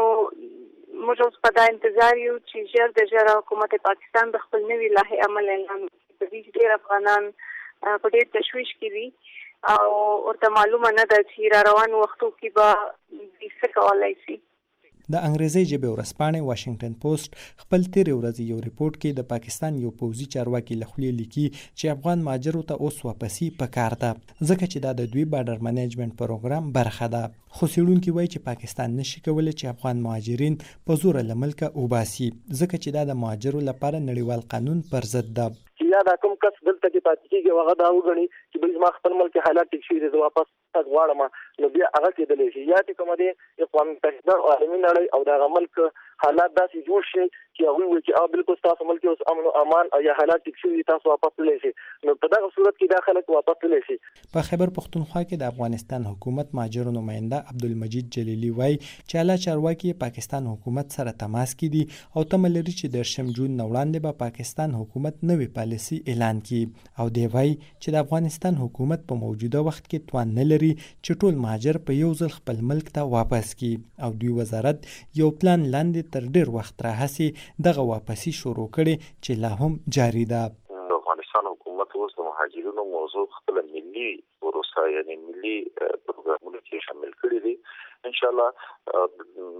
موږ اوس په دا انتظار یو چې ژر د ژره حکومت پاکستان د خپل نوي لایحې عمل اعلان کړي. په دې ډېر افغانان په ډېر تشویش کې دي او ورته معلومه نه ده چې را روان وختو کې به دوی څه کولی شي. د انګریزي ژبې ورځپاڼې واشنگټن پوسټ خپل تیرې ورځې یو ریپورت کې د پاکستان یو پوځي چارواکي له خولې لیکي چې افغان مهاجرو ته اوس واپسي پکار ده ځکه چې دا د دوی بارډر منیجمنت پروګرام برخه ده. خو څېړونکي وایي چې پاکستان نشي کولی چې افغان مهاجرین په زوره له ملکه وباسي ځکه چې دا د مهاجرو لپاره نړیوال قانون پر ضد ده. یا دا کوم کس دلته کې پاتې کېږي هغه دا وګڼي چې بل زما خپل ملک حالات ټیک شوي دي زه واپس تګ غواړم نو بیا هغه کېدلی شي یا چې کومه دی اقوام متحده او عالمي نړۍ او د هغه ملک حالات داسې جوړ شي چې هغوی وایي چې بالکل ستاسو ملک اوس امن او امان او یا حالات ټیک شوي دي تاسو واپس تللی شي نو په دغه صورت کې دا خلک واپس تللی شي. په خیبر پښتونخوا کې د افغانستان حکومت مهاجرو نماینده عبدالمجید جلیلي وایي چې اعلی چارواکي پاکستان حکومت سره تماس کې دي او تمه لري چې د شم جون نه وړاندې به پاکستان حکومت نوې پالیسي اعلان کړي او دی وایي چې د افغانستان حکومت په موجوده وخت کې توان نه لري چې ټول مهاجر په یو ځل خپل ملک ته واپس کړي او دوی وزارت یو پلان لاندې تر ډیر وخت راهسې دغه واپسي شروع کړي چې لا هم جاری ده. د افغانستان حکومت اوس د مهاجرینو موضوع خپل ملي پروسه یعنی ملي پروګرامونه کې شامل کړي دي. ان شاء الله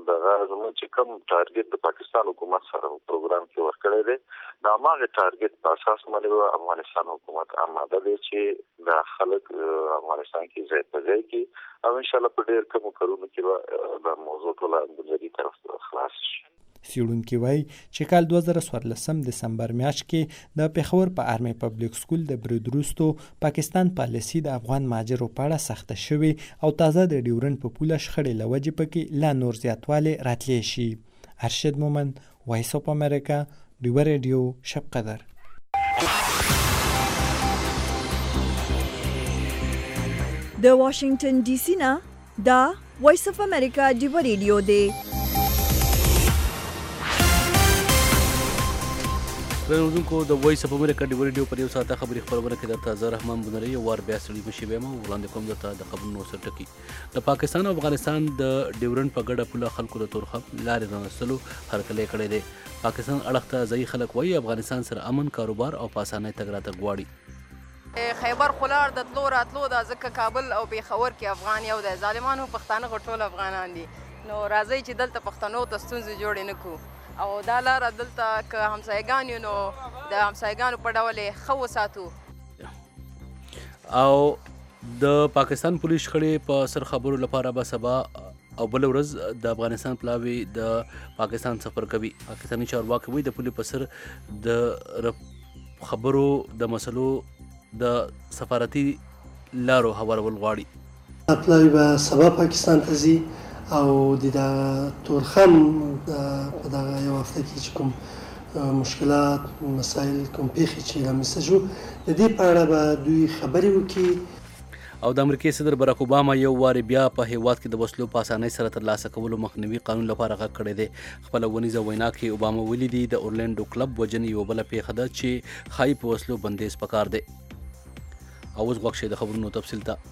دغه زموږ چې کوم ټارګټ د پاکستان حکومت سره پروګرام کې ورکړی دی دا ماغه ټارګټ په اساس باندې افغانستان حکومت آماده دی چې د خلک افغانستان کې ځای په ځای کې او ان شاء الله په ډېر کم کارونو کې د موضوع ټول د طرف خلاص شي. څېړونکي وایي چې کال دوه زره څوارلسم دسمبر میاشت کې د پېښور په آرمي پبلیک سکول د برید وروستو پاکستان پالیسي د افغان مهاجرو په اړه سخته شوې او تازه د ډیورنډ په پوله شخړې له وجې پکې لا نور زیاتوالی راتلی شي. ارشد مومند، وایس اف امریکا، ډیوه ریډیو، شب قدر. د واشنگټن ډي سي نه دا وایس اف امریکا ډیوه ریډیو دی. رنودونکو د وایس اف امریکا ډیوه ریډیو پر یو ساعته خبري خبرونه کې درته زه رحمان بنري یو وار بیا سړي مشي به ما وړاندې کوم درته د خبرونو سر ټکی. د پاکستان او افغانستان د ډیورنډ په ګډه پوله خلکو د تورخم لارې رانستلو هرکلی کړی دی. پاکستان اړخ ته ځایي خلک وایي افغانستان سره امن، کاروبار او په اسانۍ تګ راتګ غواړي. خیبر خلار د تلو راتلو د ځکه کابل او پیښور کې افغان یو د ظالمانو پښتانه ټول افغانان دي. نو راځي چې دلته پښتنو ته ستونزې جوړې نه کړو او دا لاره دلته که همسایګان یو نو د همسایګانو په ډول یې ښه وساتو. او د پاکستان پولیس شخړې په سر خبرو لپاره به سبا او بل ورځ د افغانستان پلاوی د پاکستان سفر کوي. پاکستاني چارواکي وایي د پولیس په سر د خبرو د مسلو د سفارتي لارو هوارول غواړي. پلاوی به سبا پاکستان ته ځي او د تورخم په دغه یو هفته کې چې کوم مشکلات مسایل کوم پیښې چې رامنځته شو د دې په اړه به دوی خبرې وکړي. او د امریکای صدر براک اوباما یو واري بیا په هیواد کې د وسلو په اسانۍ سره ترلاسه کولو مخنیوي قانون لپاره غږ کړی دی. خپل ونیزه وینا کې اوباما ویلي دی د اورلینډو کلب وجنې یو بل پیښه ده چې خای په وسلو بندیز پکار دی. او اوس غوښ شي د خبرونو تفصیل ته.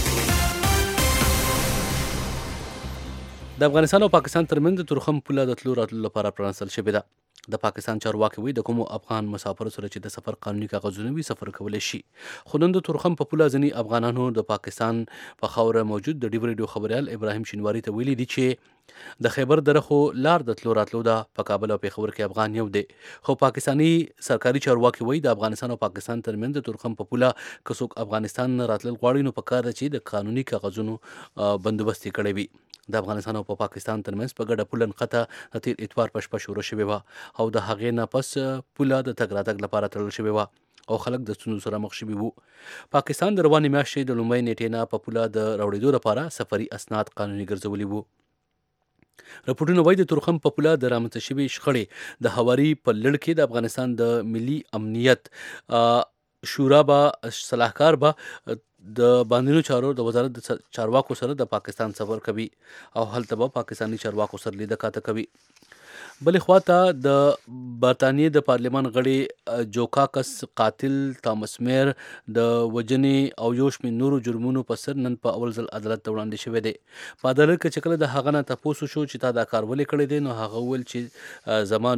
د افغانستان او پاکستان ترمنځ د تورخم پوله د تلو راتلو لپاره پرانستل شوې ده. د پاکستان چارواکي وایي د کومو افغان مسافرو سره چې د سفر قانوني کاغذونه وي سفر کولی شي. خو نن د تورخم په پوله ځینې افغانانو د پاکستان په خاوره موجود د ډیو ریډیو خبریال ابراهیم شینواري ته ویلي دي چې د خیبر دره خو لار د تلو راتلو ده، په کابل او پیښور کې افغان یو دی. خو پاکستاني سرکاري چارواکي وایي د افغانستان او پاکستان ترمنځ د تورخم په پوله که څوک افغانستان نه راتلل غواړي نو پکار ده چې د قانوني کاغذونو بندوبست یې کړی وي. د افغانستان او په پاکستان ترمنځ په ګډه پوله نښته د تیر اتوار په شپه شروع شوې وه او د هغې نه پس پوله د تګ راتګ لپاره تړل شوې وه او خلک د ستونزو سره مخ شوي وو. پاکستان د روانې میاشتې د لومړۍ نیټې نه په پوله د راوړېدو لپاره سفري اسناد قانوني ګرځولي وو. رپورټونه وایي د تورخم په پوله د رامنځته شوې شخړې د هواري په لړ کې د افغانستان د ملي امنیت شورا به صلاحکار به د باندنیو چارو د وزارت د چارواکو سره د پاکستان سفر کوي او هلته به پاکستاني چارواکو سره لیده کاته کوي. بلې خواته د برطانیې د پارلمان غړي جوکاکس قاتل تامس میر د وجنې او یو شمېر نورو جرمونو په سر نن په اول ځل عدالت ته وړاندې شوی دی. په عدالت کې چې کله د هغه نه تپوس شو چې تا دا کار ولې کړی دی نو هغه وویل چې زما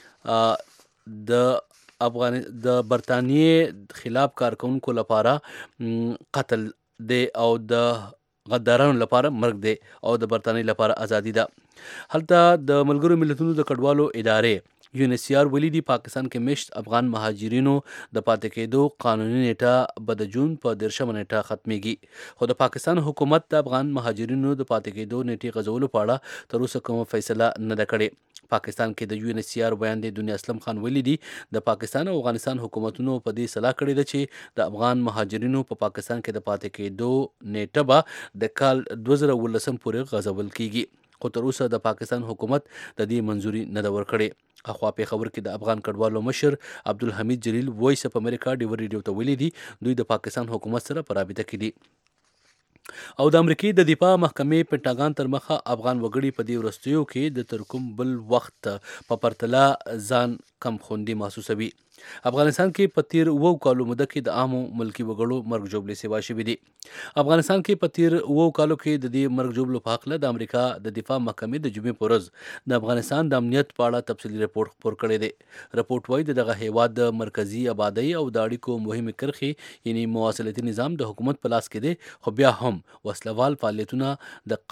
نوم د افغان د برطانیې خلاف کارکونکو لپاره قتل دی او د غدارانو لپاره مرګ دی او د برطانیې لپاره ازادي ده. هلته د ملګرو ملتونو د کډوالو ادارې یو ان ایچ سی آر ویلي دي پاکستان کې مشت افغان مهاجرینو د پاتې کېدو قانوني نیټه به د جون په دېرشمه نیټه ختمیږي. خو د پاکستان حکومت د افغان مهاجرینو د پاتې کېدو نیټې غځولو په اړه تر اوسه کومه فیصله نه ده کړې. پاکستان کې د یو ان ایچ سی آر بیان دی دنیا اسلم خان ویلي دي د پاکستان او افغانستان حکومتونو په دې صلاح کړې ده چې د افغان مهاجرینو په پاکستان کې د پاتې کېدو نیټه به د کال دوه زره اوولسم پورې غځول کیږي. خو تر اوسه د پاکستان حکومت د دې منځوري نه ده ورکړې. اخوا پیښور کې د افغان کډوالو مشر عبدالحمید جلیل وایس اف امریکا ډیو ریډیو ته ویلي دي دوی د پاکستان حکومت سره په رابطه کې دي. او د امریکای د دفاع محکمې پینټاګان تر مخه افغان وګړي په دې وروستیو کې د تر کوم بل وخت په پرتله ځان کم خوندي محسوسوي. افغانستان کې په تیر اوو کالو موده کې د عامو ملکي وګړو مرګ ژوبلې سیوا شوي دي. افغانستان کې په تیر اوو کالو کې د دې مرګ ژوبلو په هکله د امریکا د دفاع محکمې د جمعې په ورځ د افغانستان د امنیت په اړه تفصیلي رپورټ خپور کړی دی. رپورټ وایي دغه هیواد د مرکزي آبادی او د اړیکو مهمې کرښې یعنی مواصلتي نظام د حکومت په لاس کې دی خو بیا هم وسلوال فعالیتونه د قام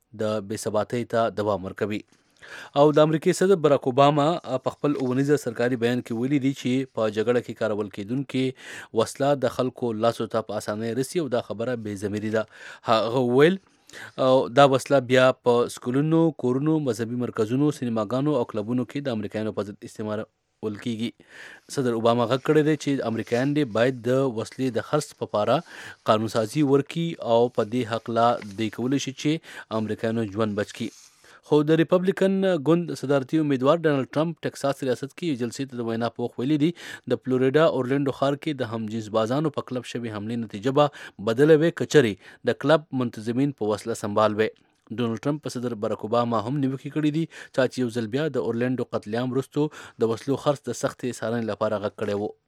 د بېثباتۍ ته دوام ورکوي. او د امریکای صدر براک اوباما په خپل اونیزه سرکاري بیان کې ویلي دي چې په جګړه کې کارول کېدونکې وسله د خلکو لاسو ته په اسانۍ رسي او دا خبره بې ضمیري ده. هغه ویل او دا وسله بیا په سکولونو، کورونو، مذهبي مرکزونو، سینماګانو او کلبونو کې د امریکایانو په ضد استعمال ول کېږي. صدر اوباما غږ کړی دی چې امریکایان دې باید د وسلې د خرڅ په پاره قانون سازي وکړي او په دې هکله دوی کولی شي چې امریکایانو ژوند بچ کړي. خو د ریپبلیکن ګوند صدارتي امیدوار ډانلډ ټرمپ ټکساس ریاست کې یو جلسې ته د وینا په وخت ویلي دي د فلوریډا اورلینډو ښار کې د هم جنس بازانو په کلب شوې حملې نتیجه به بدله وي کچرې د کلب منتظمین په وسله سنبال وي. ډونالډ ټرمپ په صدر براک اوباما هم نیوکې کړې دي چې یو ځل بیا د اورلینډو قتل عام وروسته د وسلو خرڅ د سختې څارنې لپاره غږ کړی و.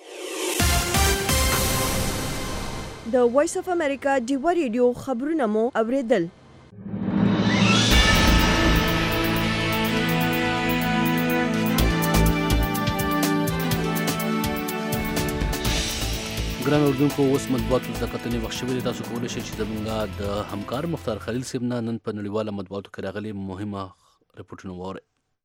د وایس اف امریکا ډیوا ریډیو خبرونه مو اوریدل. ګران اردوونکو، اوس مطبوعاتو ته کتنې وخت شوی دی. تاسو کولی شئ چې زموږ د همکار مختار خلیل صاحب نه نن په نړیواله مطبوعاتو کې راغلي مهمه رپورټونه واورئ.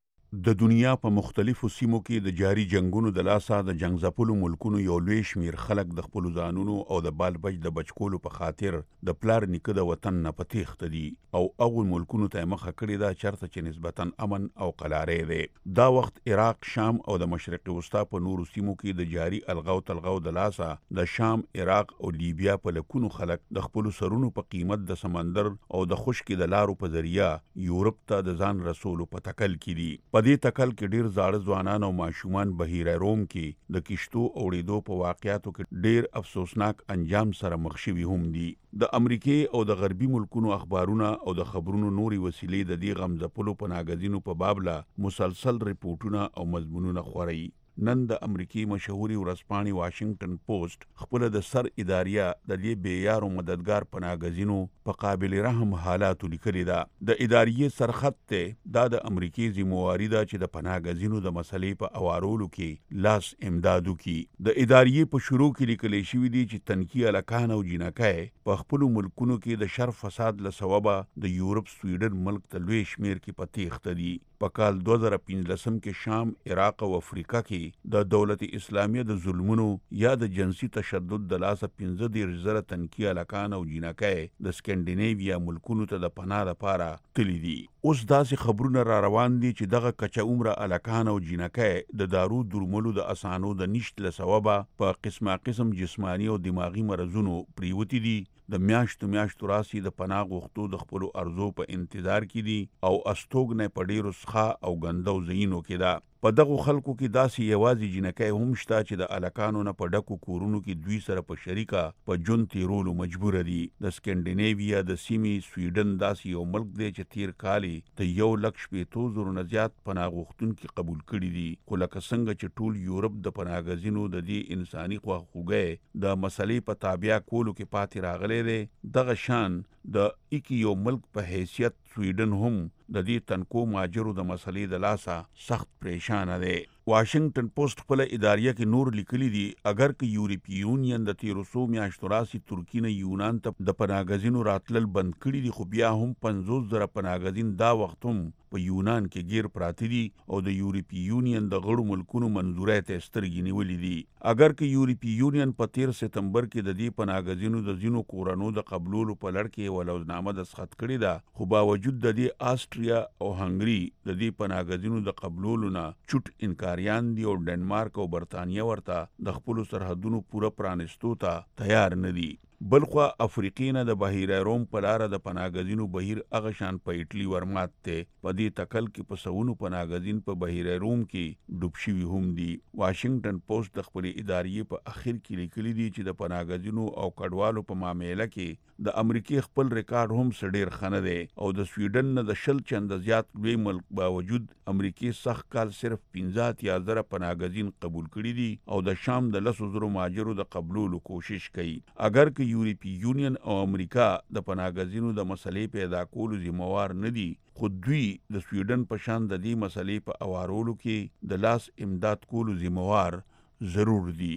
د دنیا په مختلفو سیمو کې د جاري جنگونو د لاسه د جنگ ځپلو ملکونو یو لوی شمیر خلک د خپلو ځانونو او د بال بچ د بچکولو په خاطر د پلار نیکه د وطن نه په تیښته دي او هغو ملکونو ته یې مخه کړې ده چېرته چې نسبتا امن او قلاری دی. دا وخت عراق، شام او د مشرق وسطا په نورو سیمو کې د جاري الغو تلغو د لاسه د شام، عراق او لیبیا په لکونو خلک د خپلو سرونو په قیمت د سمندر او د خشکې د لارو په ذریعه یورپ ته د ځان رسولو په تکل کې دي. په دې تکل کې ډیر زاړه ځوانان او ماشومان بحیره روم کې د کشتو اوړېدو په واقعاتو کې ډیر افسوسناک انجام سره مخ شوي هم دي. د امریکای او د غربي ملکونو اخبارونه او د خبرونو نوري وسیلې د دې غم ځپلو په ناګزینو په بابله مسلسل ریپورټونه او مضمونونه خوري. نن د امریکای مشهوري ورځپاڼې واشنگټن پوسټ خپل د سر اداریه د دې بیارو مددگار په ناګزینو په قابل رحم حالاتو لیکلي ده. د اداریې سرخط ته دا د امریکای ذمہواري ده چې د پناهګزینو د مسلې په اوارولو کې لاس امدادو کی. د اداریې په شروع کې لیکل شوی دی چې تنکي الکان او جنکای په خپل ملکونو کې د شر فساد له سببه د یورپ سویډن ملک ته لوی شمیر کې په تیښته دي. په کال دوه زره پنځلسم کې شام، عراق او افریقا کې د دولت اسلامیه د ظلمونو یا د جنسي تشدد د لاسه پنځه دېرش زره تنکي الکان او جنکای د سکینډینیویا ملکونو ته د پناه لپاره تللي دي. اوس داسې خبرونه را روان دي چې دغه کچه عمره الکان او جنکای د دارو درملو د اسانو د نشت له سببه په قسمه قسم جسمانی او دماغي مرضونو پریوتی دي. د میاشتو میاشتو راسي د پناه غوښتو د خپلو ارزو په انتظار کې دي او استوګنه په ډیرو څخه او ګندو ځایونو کې ده. په دغو خلکو کې داسې یوازې جنکۍ هم شته چې د الکانو نه په ډکو کورونو کې دوی سره په شریکه په ژوند تیرولو مجبوره دي. د سکینډینیویا د سیمې سویډن داسې یو ملک دی چې تیر کال د یو لک شپېتو زرو نه زیات پناه غوښتونکي قبول کړي دي. خو لکه څنګه چې ټول یورپ د پناهګزینو د دې انساني خواخوږۍ د مسلې په تابع کولو کې پاتې راغلی دی، دغه شان د ایکی یو ملک په حیثیت سویډن هم د دې تنکو ماجرو د مسلې د لاسه سخت پریشانه دی. واشنگټن پوسټ خپل اداریه کې نور لیکلي دي اگر که یورپی یونین د تیرو څو میاشتو راسي ترکیې نه یونان ته د پناهګزینو راتلل بند کړي دي، خو بیا هم پنځوس زره پناهګزین دا وخت هم په یونان کې گیر پراته دي او د یورپی یونین د غړو ملکونو منظورۍ ته سترګې نیولې دي. اگر که یورپی یونین په تیر سپتمبر کې د دې پناهګزینو د ځینو کورنو د قبولولو په لړ کې یوه لوزنامه دستخط کړې ده، خو باوجود د دې آسټریا او هنګري د دې پناهګزینو د قبولولو نه چوټ انکاریان دي او ډنمارک او برتانیه ورته د خپلو سرحدونو پوره پرانستو ته تیار نه دي. بلخوا افریقې نه د بحیره روم په لاره د پناهګزینو بهیر هغه شان په ایټلي ورمات دی. په دې تکل کې په سوونو پناهګزین په بحیره روم کې ډوب شوي هم دي. واشنگټن پوسټ د خپلې اداریې په اخر کې لیکلي دي چې د پناهګزینو او کډوالو په معامله کې د امریکای خپل ریکارډ هم څه ډېر ښه نه دی او د سویډن نه د شل چنده زیات لوی ملک باوجود امریکای سخت کال صرف پنځه اتیا زره پناهګزین قبول کړي دي او د شام د لسو زرو ماجرو د قبولولو کوشش کوي. اگر که یورپی یونین او امریکا د پناهګزینو د مسلې پیدا کولو ذمہوار نه دي، خو دوی د سویډن په شان د دې مسلې په اوارولو کې د لاس امداد کولو ذمہوار ضرور دي.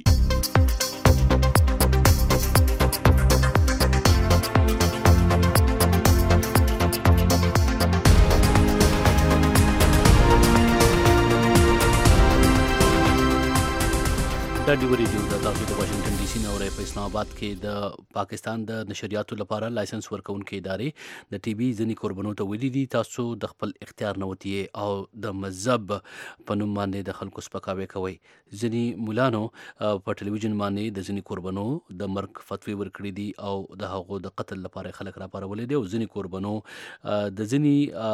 دا ډیو ریډیو د تاسو د واشنگټن ډي سي نورې په اسلام آباد کې د پاکستان د نشریاتو لپاره لایسنس ورکونکې ادارې د ټي وي ځینی قربانو ته ویلي دي تاسو د خپل اختیار نه وتی او د مذهب په نوم باندې د خلکو سپکاوي کوي. ځینی مولانو په ټلویزیون باندې د ځینی قربانو د مرګ فتوی ورکړي دي او د هغو د قتل لپاره خلک راپارولې دي او ځینی قربانو د ځینی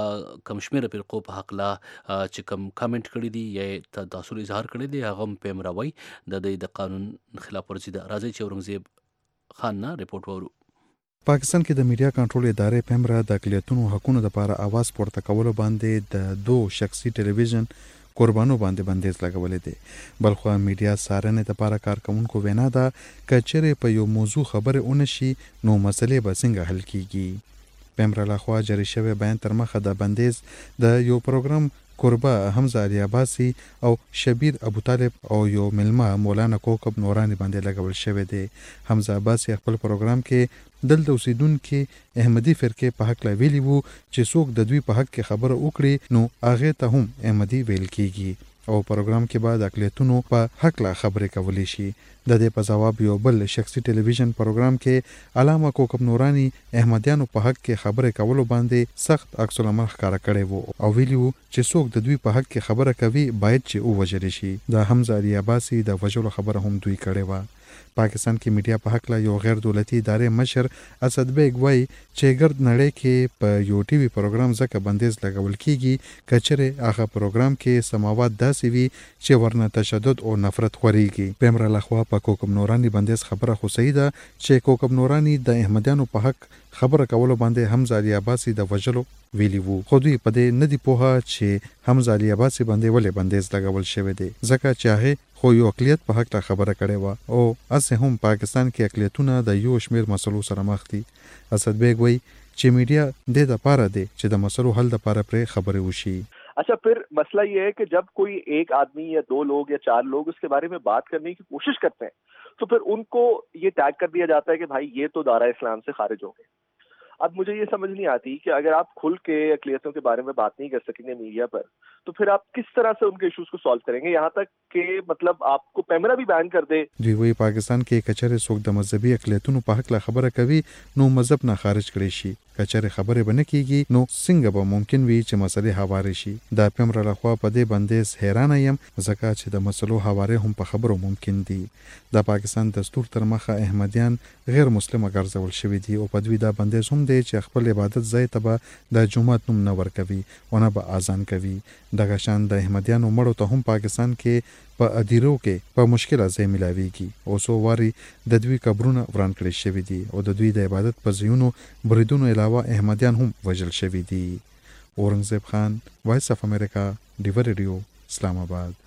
کم شمیر فرقو په حق لا چې کم کامنټ کړي دي یا تاسو اظهار کړي دي هغه په مروي د د قانون خلاف ورزي ده. راځي چې اورنګزیب خان نه ریپورت وورو. پاکستان کې د میډیا کنټرول ادارې پیمرا د اقلیتونو حقوقو لپاره आवाज پورته کولو باندې د دوه شخصي ټلویزیون قربانو باندې بندیز لګولې دي. بلخو میډیا سارنې لپاره کارکونکو وینا ده کچره په یو موضوع خبره اونشي نو مسلې به څنګه حل کیږي. پیمرا لخوا جاری شوی بیان تر مخه د بندیز د یو پروګرام قربا حمزه علی عباسی او شبیر ابو طالب او یو ملما مولانا کوکب نورانی باندې لګول شوی دی. حمزه عباسی خپل پروګرام کې دلته اوسیدونکو احمدي فرقې په حق لا ویلی وو چې څوک د دوی په حق کې خبره وکړي نو هغه ته هم احمدي ویل کیږي او پروګرام کې بعد اقلیتونو په حق لا خبرې کولی شي. د دې په جواب یو بل شخصي ټلویزیون پروګرام کې علامه کوکب نورانی احمدیانو په حق کې خبرې کولو باندې سخت عکس العمل ښکارا کړی وو او ویلیو چې څوک د دوی په حق کې خبره کوي باید چې او وجل شي. د حمزه علی عباسی د وجلو خبره هم دوی کړې و. پاکستان کې میډیا په حق لا یو غیر دولتي ادارې مشر اسد بیگ وای چې ګرد نړۍ کې په یو ټي وي پروګرام ځکه بندیز لګول کیږي کچره هغه پروګرام کې سماوات داسې وي چې ورنه تشدد او نفرت خوريږي. پیمرا لخوا په کوکب نورانی بندیز خبره خو صحیح ده چې کوکب نورانی د احمدیانو په حق خبره کولو باندې حمزه علی عباسی د وجلو ویلی وو. خو دوی په دې نه دی پوها چې حمزه علی عباسی باندې ولې بندیز لګول شوی دی ځکه چې هغه خو یو اقلیت په حق خبره کړې و او اسه هم پاکستان کې اقلیتونه د یو شمیر مسلو سره مخ دي. اسد بیگ وای چې میډیا د لپاره دی چې د مسلو حل لپاره پر خبرې وشي. अच्छा फिर मसला ये है कि जब कोई एक आदमी या दो लोग या चार लोग उसके बारे में बात करने की कोशिश करते हैं तो फिर उनको ये टैग कर दिया जाता है कि भाई ये तो दायरा इस्लाम से खारिज हो गए. अब मुझे ये समझ नहीं आती कि अगर आप खुल के अक़लियतों के बारे में बात नहीं कर सकेंगे मीडिया पर तो फिर आप किस तरह से उनके इश्यूज को सॉल्व करेंगे. यहाँ तक कि मतलब आपको पैमरा भी बैन कर दे. دوی وی پاکستان کې کچره څوک د مذهبي اقلیتونو په حق لا خبره کوي نو مذهب نه خارج کړي شي. کچره خبره بنه کیږي نو څنګه به ممکن وي چې مسلې حواله شي. دا پیمرا لخوا په دې بندیز حیران یم ځکه چې د مسلو حواله هم په خبرو ممکن دي. د پاکستان دستور تر مخه احمدیان غیر مسلمه ګرځول شوی دي او په دوی دا بندیز هم دی چې خپل عبادت ځای ته به د جمعات نوم نه ورکوي او نه به اذان کوي. دغه شان د احمدیانو مړو ته هم پاکستان کې په ادیرو کې په مشکله ځای ملاويږي او سو واري د دوی قبرونه وران کړی شوی دي او د دوی د عبادت په ځایونو بریدونو علاوه احمدیان هم وژل شوی دي. اورنګزیب خان وایس اف امریکا ډیو ریډیو اسلام آباد.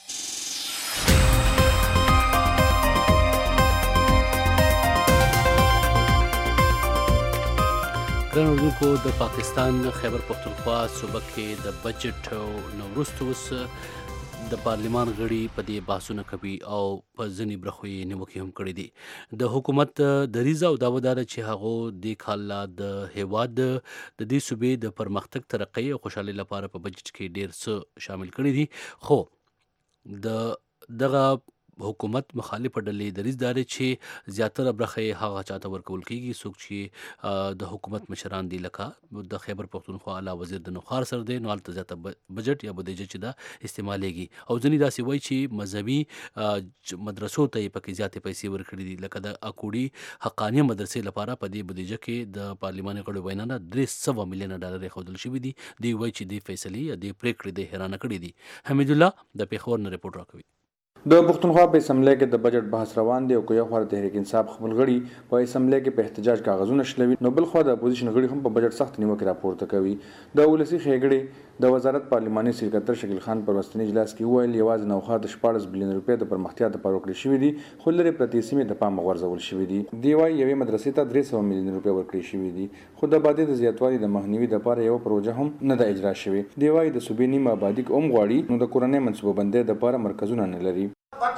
ګران اردوونکو د پاکستان خیبر پختونخوا صوبه کې د بجټ نو وروسته اوس د پارلمان غړي په دې بحثونه کوي او په ځینې برخو یې نیوکې هم کړې دي. د حکومت دریځ او دعوه داره چې هغه د کاله د هیواد د دې صوبې د پرمختګ ترقۍ او خوشحالۍ لپاره په بجټ کې ډېر څه شامل کړي دي. خو د دغه حکومت مخالف ډلې دریځ داري چې زیاتره برخه هغه چاته ورکول کیږي څوک چې د حکومت مشران دي لکه د خیبر پختونخوا اعلی وزیر د نوخار سر دی نو الته زیاته بجټ یا بودیجه چې دا استعمالېږي او ځینې داسې وایي چې مذهبي مدرسو ته یې پکې زیاتې پیسې ورکړي دي لکه د اکوړي حقانیه مدرسې لپاره په دې بودیجه کې د پارلماني غړو وینا نه درې سوه میلیونه ډالر ښودل شوي دي. دوی وایي چې دې فیصلې یا دې پریکړې د حیرانه کړي دي. حمید الله د پېښور نه ریپورټ راکوي. د پښتونخوا په اسمبلی کې د بجټ بحث روان دی او یو خوا تحریک انصاف خپل غړي په اسمبلی کې په احتجاج کاغذونه شلوي نو بل خوا د اپوزیشن غړي هم په بجټ سخت نیوکې راپورته کوي. د ولسی خېګړي د وزارت پارلماني سکرټر شکیل خان په وروستني اجلاس کې ویل یوازې نوخا د شپاړس بلین روپۍ د پرمختیا لپاره ورکړل شوي دي خو لرې پرتې سیمې د پام غورځول شوي دي. دی وايي یوې مدرسې ته درې سوه میلیون روپۍ ورکړل شوي دي خو د آبادۍ د زیاتوالي د مخنیوي لپاره یو پروژه هم نه ده اجرا شوې. دی وايي د صوبې نیمه آبادي هم غواړي نو د کورنۍ منصوبه بندۍ لپاره مرکزونه نه لري.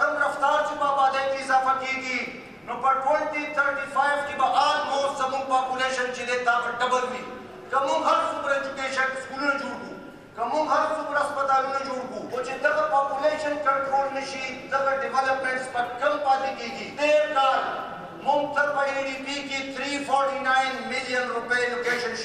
कमों हर सुपर एजुकेशन स्कूलों जोड़ को कमों हर सुपर अस्पतालों जोड़ को वो जितना पॉपुलेशन कंट्रोल नशी तक डेवलपमेंट्स पर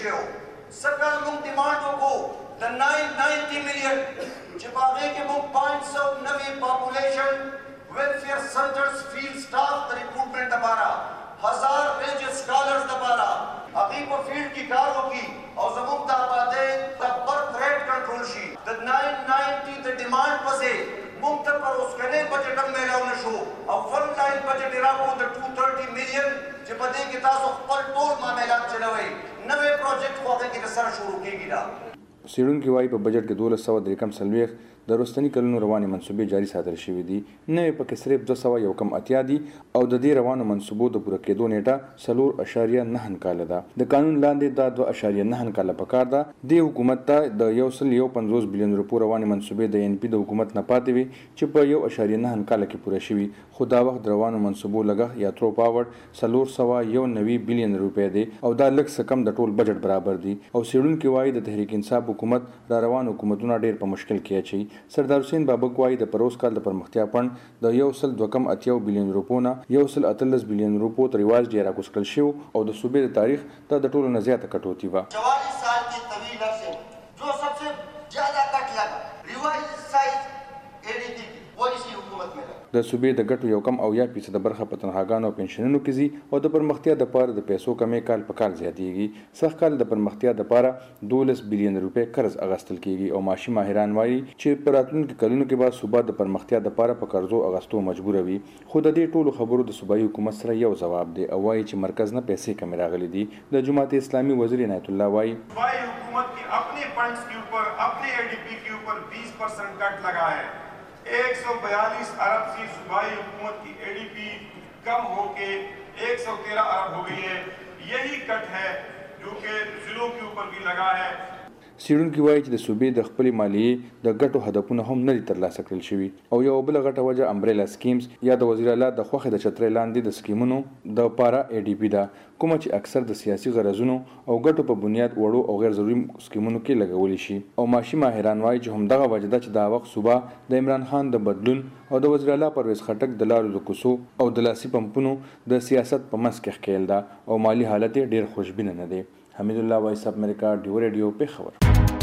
شو سکل مون ډیمانډ وکړو د ناین ناینټي میلیون چې په هغې کې مونږ پانچ سو نوي پاپولیشن ویلفیر سنټرز فیلډ سټاف د ریکروټمنټ لپاره هزار ریجس سکالرز لپاره هغې په فیلډ کې کار وکړي او زموږ د آبادۍ د برث ریټ کنټرول شي د ناین ناینټي د ډیمانډ پسې مونږ ته پر اوسکنی بجټ هم میلاو نه شو او فرنټ لاین بجټ یې راکړو د ټو تھرټي میلیون چې په دې کې تاسو خپل ټول معاملات چلوئ نوی پروجیکټ خو هغې کې د سره شروع کېږي دا څېړونکي وایي په بجټ کې دولس سوه درې کم څلوېښت د وروستني کلونو روانې منصوبې جاري ساتل شوي دي نوې پکې صرف دوه سوه یو کم اتیا دي او د دې روانو منصوبو د پوره کېدو نیټه څلور اشاریه نهه کاله ده د قانون لاندې دا دوه اشاریه نهه کاله پکار ده دې حکومت ته د یو سل یو پنځوس بلیون روپو روانې منصوبې د ان پی د حکومت نه پاتې وي چې په یو اشاریه نهه کاله کې پوره شوي خو دا وخت د روانو منصوبو لګښت یا ترو پاوړ څلور سوه یو نوي بلیون روپۍ دی او دا لږ څه کم د ټول بجټ برابر دي او څېړونکي وایي د تحریک انصاف حکومت را روان حکومتونه ډېر په مشکل کې اچوي سردار حسین بابک وایي د پروس کال د پرمختیا فنډ د یو سل دوه کم اتیا بلیون روپو نه یو سل اتلس بلیون روپو ته رواج ډېر راکوز کړل شوی او د صوبې د تاریخ ته د ټولو نه زیاته کټوتي وه چوالیس سال کے طویل عرصے جو سب سے زیادہ کٹ لگا ریوائز سائز اے ڈی پی وہ اسی حکومت میں لگا د صوبې د ګټو یو کم اویا فیصده برخه په تنخواګانو او پنشنونو کې ځي او د پرمختیا دپاره د پیسو کمی کال په کال زیاتیږي سږ کال د پرمختیا دپاره دولس بلیون روپۍ قرض اخیستل کیږي او معاشي ماهران وایي چې په راتلونکي کلونو کې به صوبه د پرمختیا دپاره په قرضو اخیستو مجبوره وي خو د دې ټولو خبرو د صوبایي حکومت سره یو ځواب دی او وایي چې مرکز نه پیسې کمې راغلي دي د جماعت اسلامي وزیر عنایت الله وایي صوبائی حکومت کی اپنے فنڈز کے اوپر اپنے اے ڈی پی کے اوپر بیس پرسنٹ کٹ لگا ہے ایک سو بیالیس ارب سے صوبائی حکومت کی اے ڈی پی کم ہو کے ایک سو تیرہ ارب ہو گئی ہے یہی کٹ ہے جو کہ ضلعوں کے اوپر بھی لگا ہے څېړونکي وایي چې د صوبې د خپلې مالیې د ګټو هدفونه هم نه دي ترلاسه کړل شوي او یوه بله غټه وجه امبریلا سکیمز یا د وزیر اعلی د خوښې د چترۍ لاندې د سکیمونو د پاره اے ډي پي ده کومه چې اکثر د سیاسي غرضونو او ګټو په بنیاد وړو او غیر ضروري سکیمونو کې لګولی شي او معاشي ماهران وایي چې همدغه وجه ده چې دا وخت صوبه د عمران خان د بدلون او د وزیر اعلی پرویز خټک د لارو د کوڅو او د لاسي پمپونو د سیاست په منځ کې ښکیل ده او مالي حالت یې ډېر خوشبینه نه دی حمید الله وایس اف امریکا ډیو ریډیو پېښور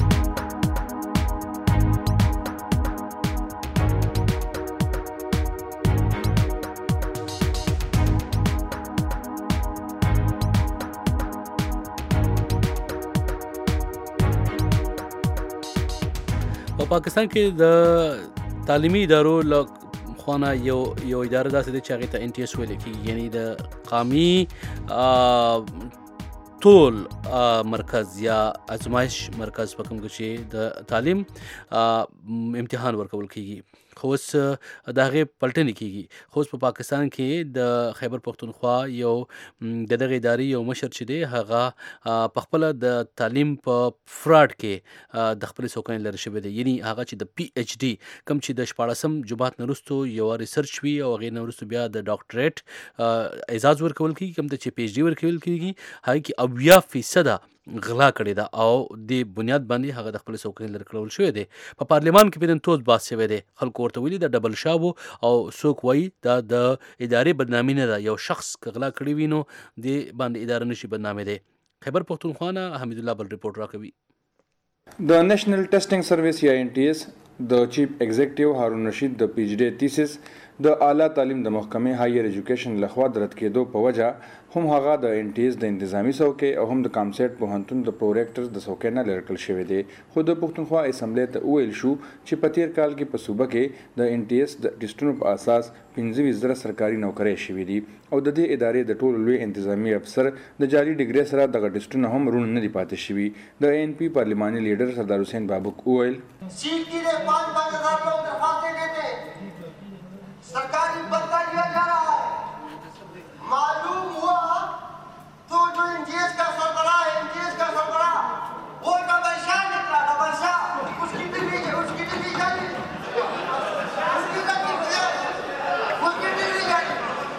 په پاکستان کې د تعلیمي ادارو خونه یو یو اداره داسې ده چې هغې ته ان ټي اس ویل کېږي یعنی د قومي ټول مرکز یا ازمایش مرکز په کوم کې چې د تعلیم امتحان ورکول کېږي خو اوس د هغې پلټنې کېږي خو اوس په پاکستان کې د خیبر پښتونخوا یو د دغې ادارې یو مشر چې دی هغه په خپله د تعلیم په فراډ کې د خپلې څوکۍ لرې شوی دی یعنی هغه چې د پی ایچ ډي کوم چې د شپاړسم جماعت نه وروستو یوه ریسرچ وي او هغې نه وروستو بیا د ډاکټریټ اعزاز ورکول کېږي کوم ته چې پی ایچ ډي ورکول کېږي هغې کې اویا فیصده غلا کړې ده او د بنیاد باندې هغه د خپلې څوکۍ لرې کړول شوی دی په پارلمان کې په توز باس شوی دی خلکو ورته ویلي دا ډبل شا و او څوک وایي دا د ادارې بدنامي نه ده یو شخص که غلا کړی وي نو دې باندې اداره نشي بدنامې دی خیبر پښتونخوا نه حمید الله بل رپورټ راکوي د نېشنل ټیسټینګ سروس یا ان ټي اس د چیف ایگزیکټیو هارون رشید د پی ایچ ډي تیسیس د اعلی تعلیم د محکمې هایر ایجوکیشن لخوا د رد کېدو په وجه هم هغه د ان ټي اس د انتظامی څوکۍ او هم د کامسیټ پوهنتون د پروریکټرز د څوکۍ نه لرې کړل شوی دی خو د پښتونخوا اسمبلۍ ته وویل شو چې په تیر کال کې په صوبه کې د ان ټي اس د ټیسټونو په اساس پنځه ویشت زره سرکاري نوکرۍ شوي دي او د دې ادارې د ټولو لوی انتظامی افسر د جعلي ډیګرۍ سره دغه ټیسټونه هم روڼ نه دي پاتې شوي د اے ان پي پارلماني لیډر سردار حسین بابک وویل सरकारी बदला लिया जा रहा है मालूम हुआ तो जो एनजीएस का सरबराह है एनजीएस का सरबराह वो डबल शाह निकला डबल शाह उसकी डिग्री है उसकी डिग्री जारी उसकी डिग्री जारी उसकी डिग्री जारी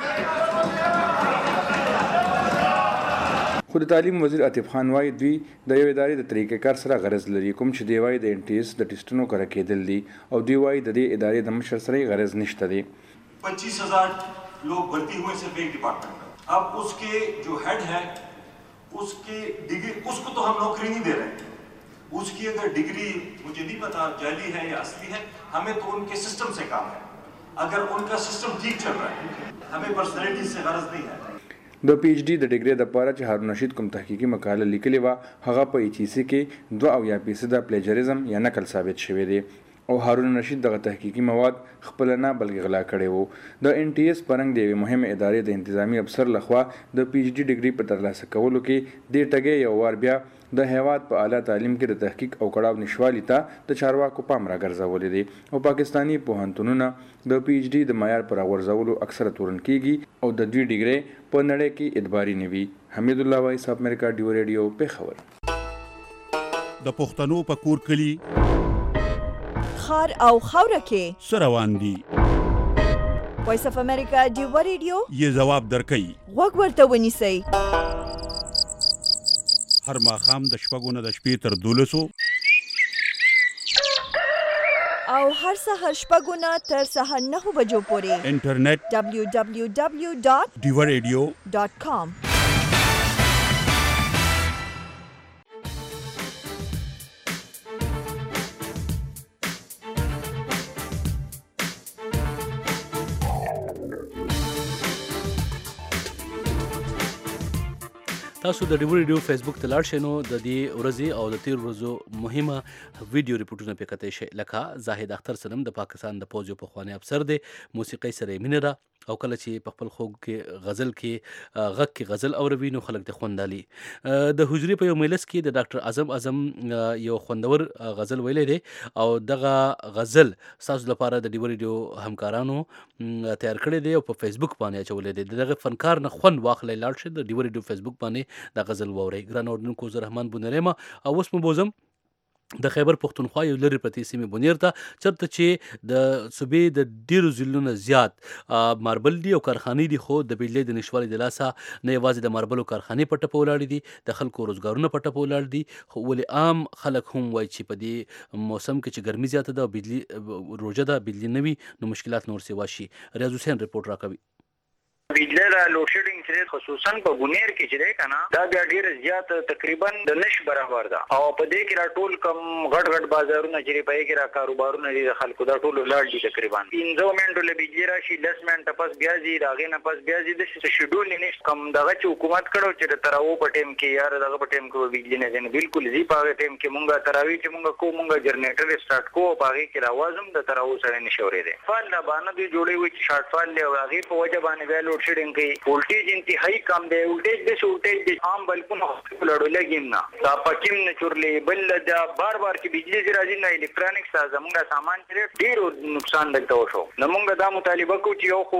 خو د تعلیم وزیر عاطف خان وایي دوی د یو ادارې د طریقې کار سره غرض لري کوم چې دی وایي د ان ټي اس د ټیسټونو کره کېدل دي او دوی وایي د دې ادارې د مشر سره غرض نشته دی पच्चीस हजार लोग भर्ती हुए सिर्फ एक डिपार्टमेंट में अब उसके जो हेड है उसकी डिग्री, उसको तो हम नौकरी नहीं दे रहे, उसकी अगर डिग्री मुझे नहीं पता जाली है या असली है, हमें तो उनके सिस्टम से काम है। अगर उनका सिस्टम ठीक चल रहा है, हमें पर्सनैलिटी से गरज नहीं है। د پی ایچ ډي د ډیګري د پاره چې هارون رشید کوم تحقیقي مقاله لیکلې و هغه په ایچ سی کې دوه او یا فیصده پلیجریزم یا نقل ثابت شوی دی او هارون رشید دغه تحقیقي مواد خپل نه بلکې غلا کړي وو د ان ټي اس پرنګ دی مهمه ادارې د انتظامی افسر لخوا د پی ایچ ډي ډیګري په ترلاسه کولو کې د ټګي یو وار بیا د هیواد په اعلی تعلیم کې د تحقیق او کړاو نشوالي ته د چارواکو پام راګرځولې دي او پاکستانی پوهنتونونه د پی ایچ ډي د معیار پر غورځولو اکثره تورن کیږي او د دوی ډیګري په نړۍ کې اعتباري نوي. حمید الله وایس امریکا ډیو ریډیو په خبر. د پښتنو په کور کلی خار او خوره کې سروان دي. وایس اف امریکا ډیو ریډیو یې جواب درکړي. وګ ورته ونیسئ. هر ماښام د شپږو نه د شپې تر دولسو او هر سهار شپږو نه تر سهار نهو بجو پورې انټرنیټ دبلیو دبلیو دبلیو ډاټ ډیو ریډیو ډاټ کام. تاسو د ډیو ریډیو فیسبوک ته لاړ شئ نو د دې ورځې او د تیر ورځو مهمه ویډیو ریپورتونه پې کتئ شئ. لکه زاهد اختر سنم د پاکستان د پوځ یو پخوانی افسر دی، موسیقۍ سره یې مینه ده او کله چې په خپل خوږ کې غزل کې غږ کې غزل اوروي نو خلک د خوندالي. د حجرې په یو مجلس کې د ډاکټر اعظم اعظم یو خوندور غزل ویلی دی او دغه غزل ستاسو لپاره د ډیو ریډیو همکارانو تیار کړی دی او په فیسبوک باندې اچولی دی. د دغه فنکار نه خوند واخلی لاړ شئ د ډیو ریډیو فیسبوک باندې دا غزل واورئ. ګران اورېدونکو زه رحمان بونریما او اوس مو بوزم د خیبر پښتونخوا یو لرې پرتې سیمې بونیر ته، چېرته چې د صوبې د ډېرو ضلعونو نه زیات ماربل دي او کارخانې دي، خو د بجلۍ د نشتوالي د لاسه نه یوازې د ماربلو کارخانې په ټپه ولاړې دي، د خلکو روزګارونه په ټپه ولاړ دي. خو ولې عام خلک هم وایي چې په دې موسم کې چې ګرمي زیاته ده او بجلي روژه ده، بجلي نه وي نو مشکلات نور سیوا شي. ریاض حسین رپورټ راکوي. بجلی دا لوډ شیډینګ چې خصوصا په بونیر کې چې دی کنه دا بیا ډیر زیات تقریبا د نش برابر ده او په دې کې را ټول کم غټ غټ بازارونه چې په کې را کاروبارونه دي خلکو دا ټول لاړ دي تقریبا پنځه منټو له بجلی راشي لس منټه پس بیا زی راغې نه پس بیا زی د شیډول نشته کم دغه چې حکومت کړو چې تراو په ټیم کې یار دغه په ټیم کې بجلی نه دی بالکل زی په ټیم کې مونږه تراوی چې مونږه کو مونږه جنریټر سٹارټ کو په هغه کې راوازم د تراو سره نشورې دي فال نه باندې دی جوړې وي چې شارټ فال له هغه په وجه باندې ویل لوډ شیډینګ کوي وولټیج انتهایی کم دی وولټیج د وولټیج د عام بلکونه لړو لګیم نه دا پکیم نه چورلې بل دا بار بار چې بجلی زی راځي نه الکترونیکس زموږه سامان چې ډیر نقصان دلته وشو نو موږ دا مطالبه کوو چې یو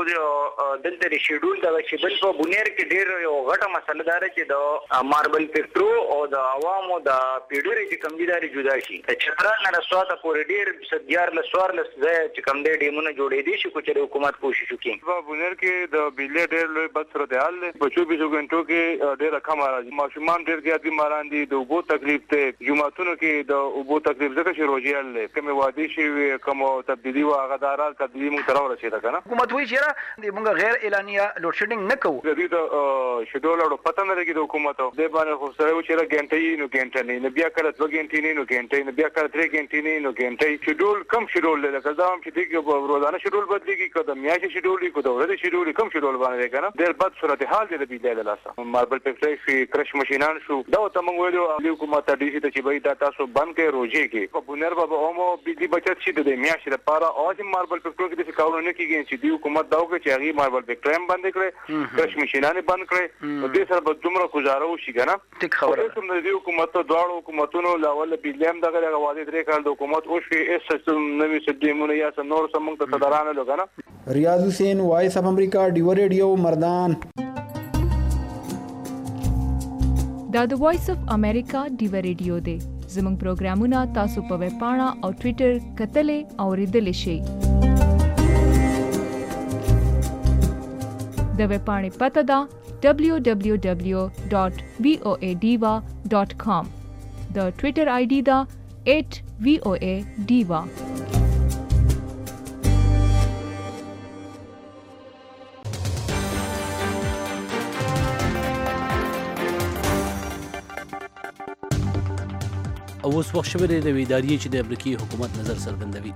خو دلته د شیډول د شیبل په بنیر کې ډیر یو غټه مسله ده چې د ماربل فیکټرو او د عوامو د پیډوري چې کمزوري جدا شي چترال نه رسواته پورې ډیر سديار لسوار لس چې کم دی ډیمونه جوړې دي چې حکومت کوشش وکړي په بنیر کې د بجلی ډیر لوی بد صورتحال دی په چوبیسو غنټو کې ډیره کم راځي ماشومان ډیر زیات بیماران دي د اوبو تکلیف ته جمعتونو کې د اوبو تکلیف ځکه چې روزيال دی کوم وادي شي کوم تبدیلی او غدارات تبدیلی مو تر ورسېده کنه حکومت وایي چې د موږ غیر اعلانیه لوډ شیډینګ نه کوو د دې د شیډول او پته نه لګي د حکومت د باندې خو سره و چې غنټې نو غنټې نه بیا کله دوه غنټې نه نو غنټې نه بیا کله درې غنټې نه نو غنټې شیډول کم شیډول لکه دا هم چې دغه روزانه شیډول بدلېږي کله میاشتې شیډول کو دا ورځې شیډول کم شیډول باندې کنه ډېر بد صورتحال دی د بجلی د لاسه ماربل فیکټری شي کرش ماشینان شو دا ته موږ ویلو د حکومت د دې چې به دا تاسو بند کړئ روزي کې په بنر بابا اومو بجلی بچت شي د میاشتې لپاره او چې ماربل فیکټری کې د کارونه کیږي چې د حکومت دا وکړي چې هغه ماربل فیکټری بند کړي کرش ماشینان بند کړي نو دې سره به دومره گزاره وشي کنه ټیک خبره ده چې د حکومت دواړو حکومتونو لاول بجلی هم دغه غواړي درې کال د حکومت او شي اس سیستم نوې سدیمونه یا نور سمون ته تدارانه لګنه ریاض حسین وایس اف امریکا ډیو ریډیو مردان دا د وایس اف امریکا ډیو ریډیو دی زموږ پروګرامونه تاسو په ویب پاڼه او ټوئیټر کتلې او ریډلې شئ د ویب پاڼې پته ده دبلیو دبلیو دبلیو ډاټ وی او ای ډیوا ډاټ کام د ټوئیټر آی ډي ده ایٹ وی او ای ډیوا او اوس وخت شوی دی د ادارې چې د امریکای حکومت نظر څرګندوي.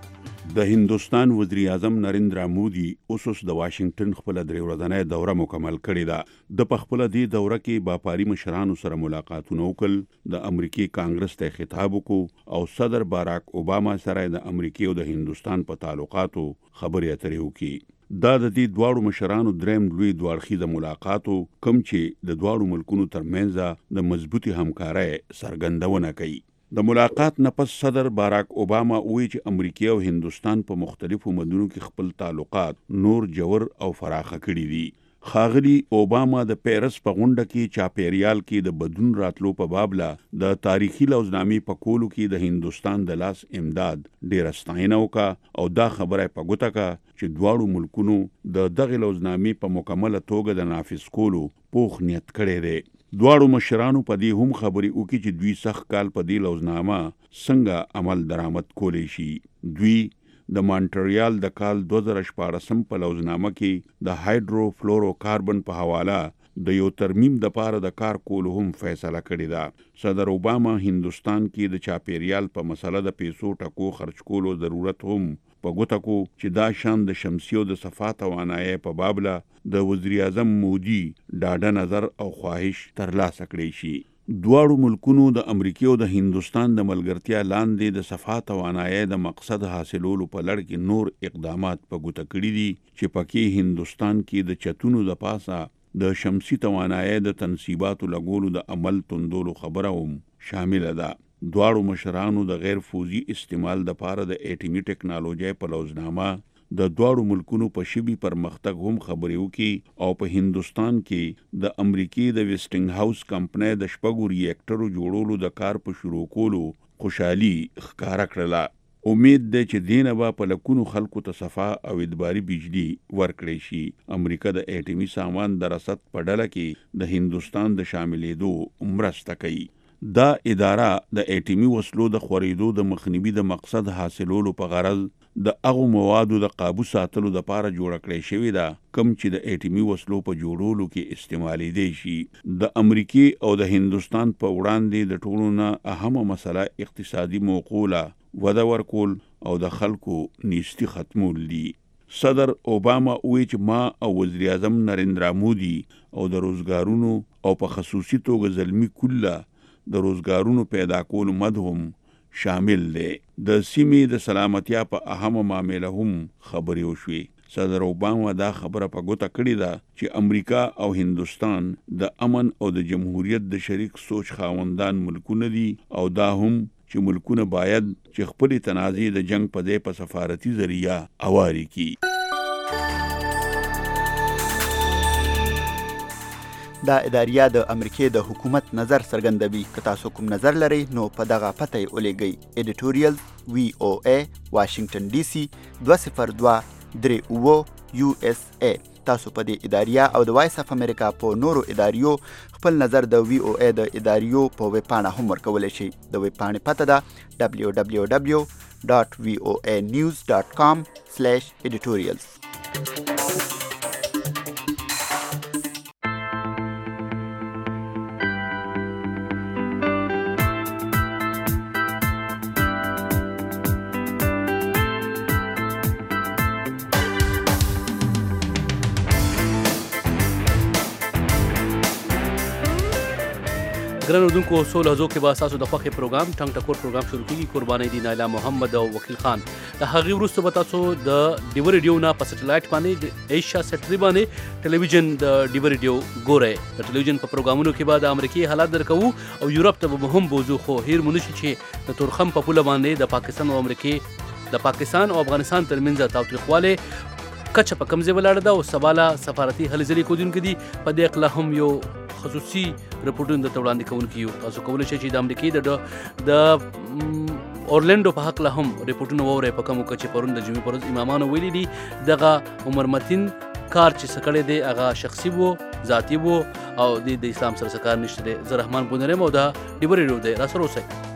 د هندوستان وزیر اعظم نریندرا مودي اوس د واشنگټن خپل درې ورځنۍ دوره مکمل کړې ده. د خپل دې دوره کې باپاري مشرانو سره ملاقاتونه وکړل، د امریکای کانګرس ته خطاب وکړو او صدر باراک اوباما سره د امریکای او د هندوستان په تعلقاتو خبرې اترې وکړي. دا د دې دواړو مشرانو دریم لوی دوړخیزه ملاقاتو کوم چې د دواړو ملکونو ترمنځ د مضبوطی همکارۍ څرګندونه کوي. د ملاقات نه پس صدر باراک اوباما وایي چې امریکا او هندوستان په مختلفو مدنونو کې خپل تعلقات نور جوړ او فراخه کړي دي. ښاغلي اوباما د پیرس په غونډه کې چاپیریال کې د بدلون راتلو په بابله د تاریخي لوزنامې په کولو کې د هندوستان د لاس امداد ډیره ستاینه وکړه او دا خبره په ګوته کړه چې دواړو ملکونو د دغې لوزنامې په مکمله توګه د نافذ کولو پوخ نیت کړی دی. دواړو مشرانو په دې هم خبرې وکړي چې دوی سخت کال په دې لوزنامه څنګه عمل درآمد کولی شي. دوی د مونټریال د کال دوه زره شپاړسم په لوزنامه کې د هایدرو فلورو کاربن په حواله د یو ترمیم د پاره د کار کولو هم فیصله کړې ده. صدر اوباما هندوستان کې د چاپیریال په مسله د پیسو ټکو خرج کولو ضرورت هم په ګوته کو چې دا شان د شمسي او د صفا توانایۍ په بابله د وزیر اعظم مودي ډاډه نظر او خواهش ترلاسه کړی شي. دواړو ملکونو د امریکا او د هندوستان د ملګرتیا لاندې د صفا توانایۍ د مقصد حاصلولو په لړ کې نور اقدامات په ګوته کړي دي چې پکې هندوستان کې د چتونو د پاسه د شمسي توانایۍ د تنصیباتو لګولو د عمل توندولو خبره هم شامل ده. دواړو مشرانو د غیر فوزي استعمال د پاره د اټومي ټیکنالوژي په لوزنامه د دواړو ملکونو په شبي پرمختګ هم خبرې وکړي او په هندوستان کې د امریکای د ویسټینګ هاوس کمپنۍ د شپږو ریاکټرو جوړولو د کار په شروع کولو خوشحالي ښکارا کړله. امید ده چې دینه به په لکونو خلکو ته صفا او ادباري بجلی ورکړی شي. امریکا د اټومي سامان د رصد په ډله کې د هندوستان د شاملېدو مرسته کوي. دا اداره د اټومي وسلو د خورېدو د مخنیوي د مقصد حاصلولو په غرض د هغو موادو د قابو ساتلو دپاره جوړه کړې شوې ده کوم چې د اټومي وسلو په جوړولو کې استعمالیدی شي. د امریکای او د هندوستان په وړاندې د ټولو نه اهمه مسله اقتصادي موقوله وده ورکول او د خلکو نیستي ختمول دي. صدر اوباما وایي چې ما او وزیر اعظم نریندرا مودي او د روزګارونو او په خصوصي توګه زلمی کله د روزګارونو پیدا کولو مدهم شامل دی. د سیمې د سلامتیا په اهمه معامله هم خبرې وشوې. صدر اوباما دا خبره په ګوته کړې ده چې امریکا او هندوستان د امن او د جمهوریت د شریک سوچ خاوندان ملکونه دي او دا هم چې ملکونه باید چې خپل تنازع د جنگ په ځای په سفارتي ذریعہ اواري کی. دا اداریه د امریکای د حکومت نظر څرګندوي. که تاسو کوم نظر لرئ نو په دغه پته یې ولیږئ. ایډیټوریل وی او ای واشنگټن ډي سي دوه صفر دوه درې اووه یو اس ای. تاسو په دې اداریه او د وایس اف امریکا په نورو اداریو خپل نظر د وی او ای د اداریو په ویب پاڼه هم ورکولی شئ. د ویب پاڼې پته ده دبلیو دبلیو دبلیو ډاټ وی او ای نیوز ډاټ کام سلیش ایډیټوریلز. ګران اردوونکو څو لحظو کې به ستاسو د خوښې پروګرام ټنګ ټکور پروګرام شروع کېږي. قربانۍ دي نایلا محمد او وکیل خان. د هغې وروسته به تاسو د ډیوه ریډیو نه په سټلایټ باندې د ایشیا سټري باندې ټلویزیون د ډیوه ریډیو ګورئ. د ټلویزیون په پروګرامونو کې به د امریکای حالات درکوو او یورپ ته به مهم بوځو. خو هیر مو نشي چې د تورخم په پوله باندې د پاکستان او امریکای د پاکستان او افغانستان ترمنځ تاوتریخوالی کچه په کوم ځای ولاړه ده او سباله سفارتي هلې ځلې کودونکي دي. په دې اقلا هم یو خصوصي رپورټونه درته وړاندې کوونکي یو. تاسو کولی شئ چې د امریکای د د اورلینډو په هکله هم رپورټونه واورئ په کومو که چې پرون د جمعې په ورځ امامانو ویلي دي دغه عمر متین کار چې څه کړی دی هغه شخصي و ذاتي و او د اسلام سره څه کار نشته دی. زه رحمان بونریم او دا ډیوه ریډیو دی. راسره اوسئ.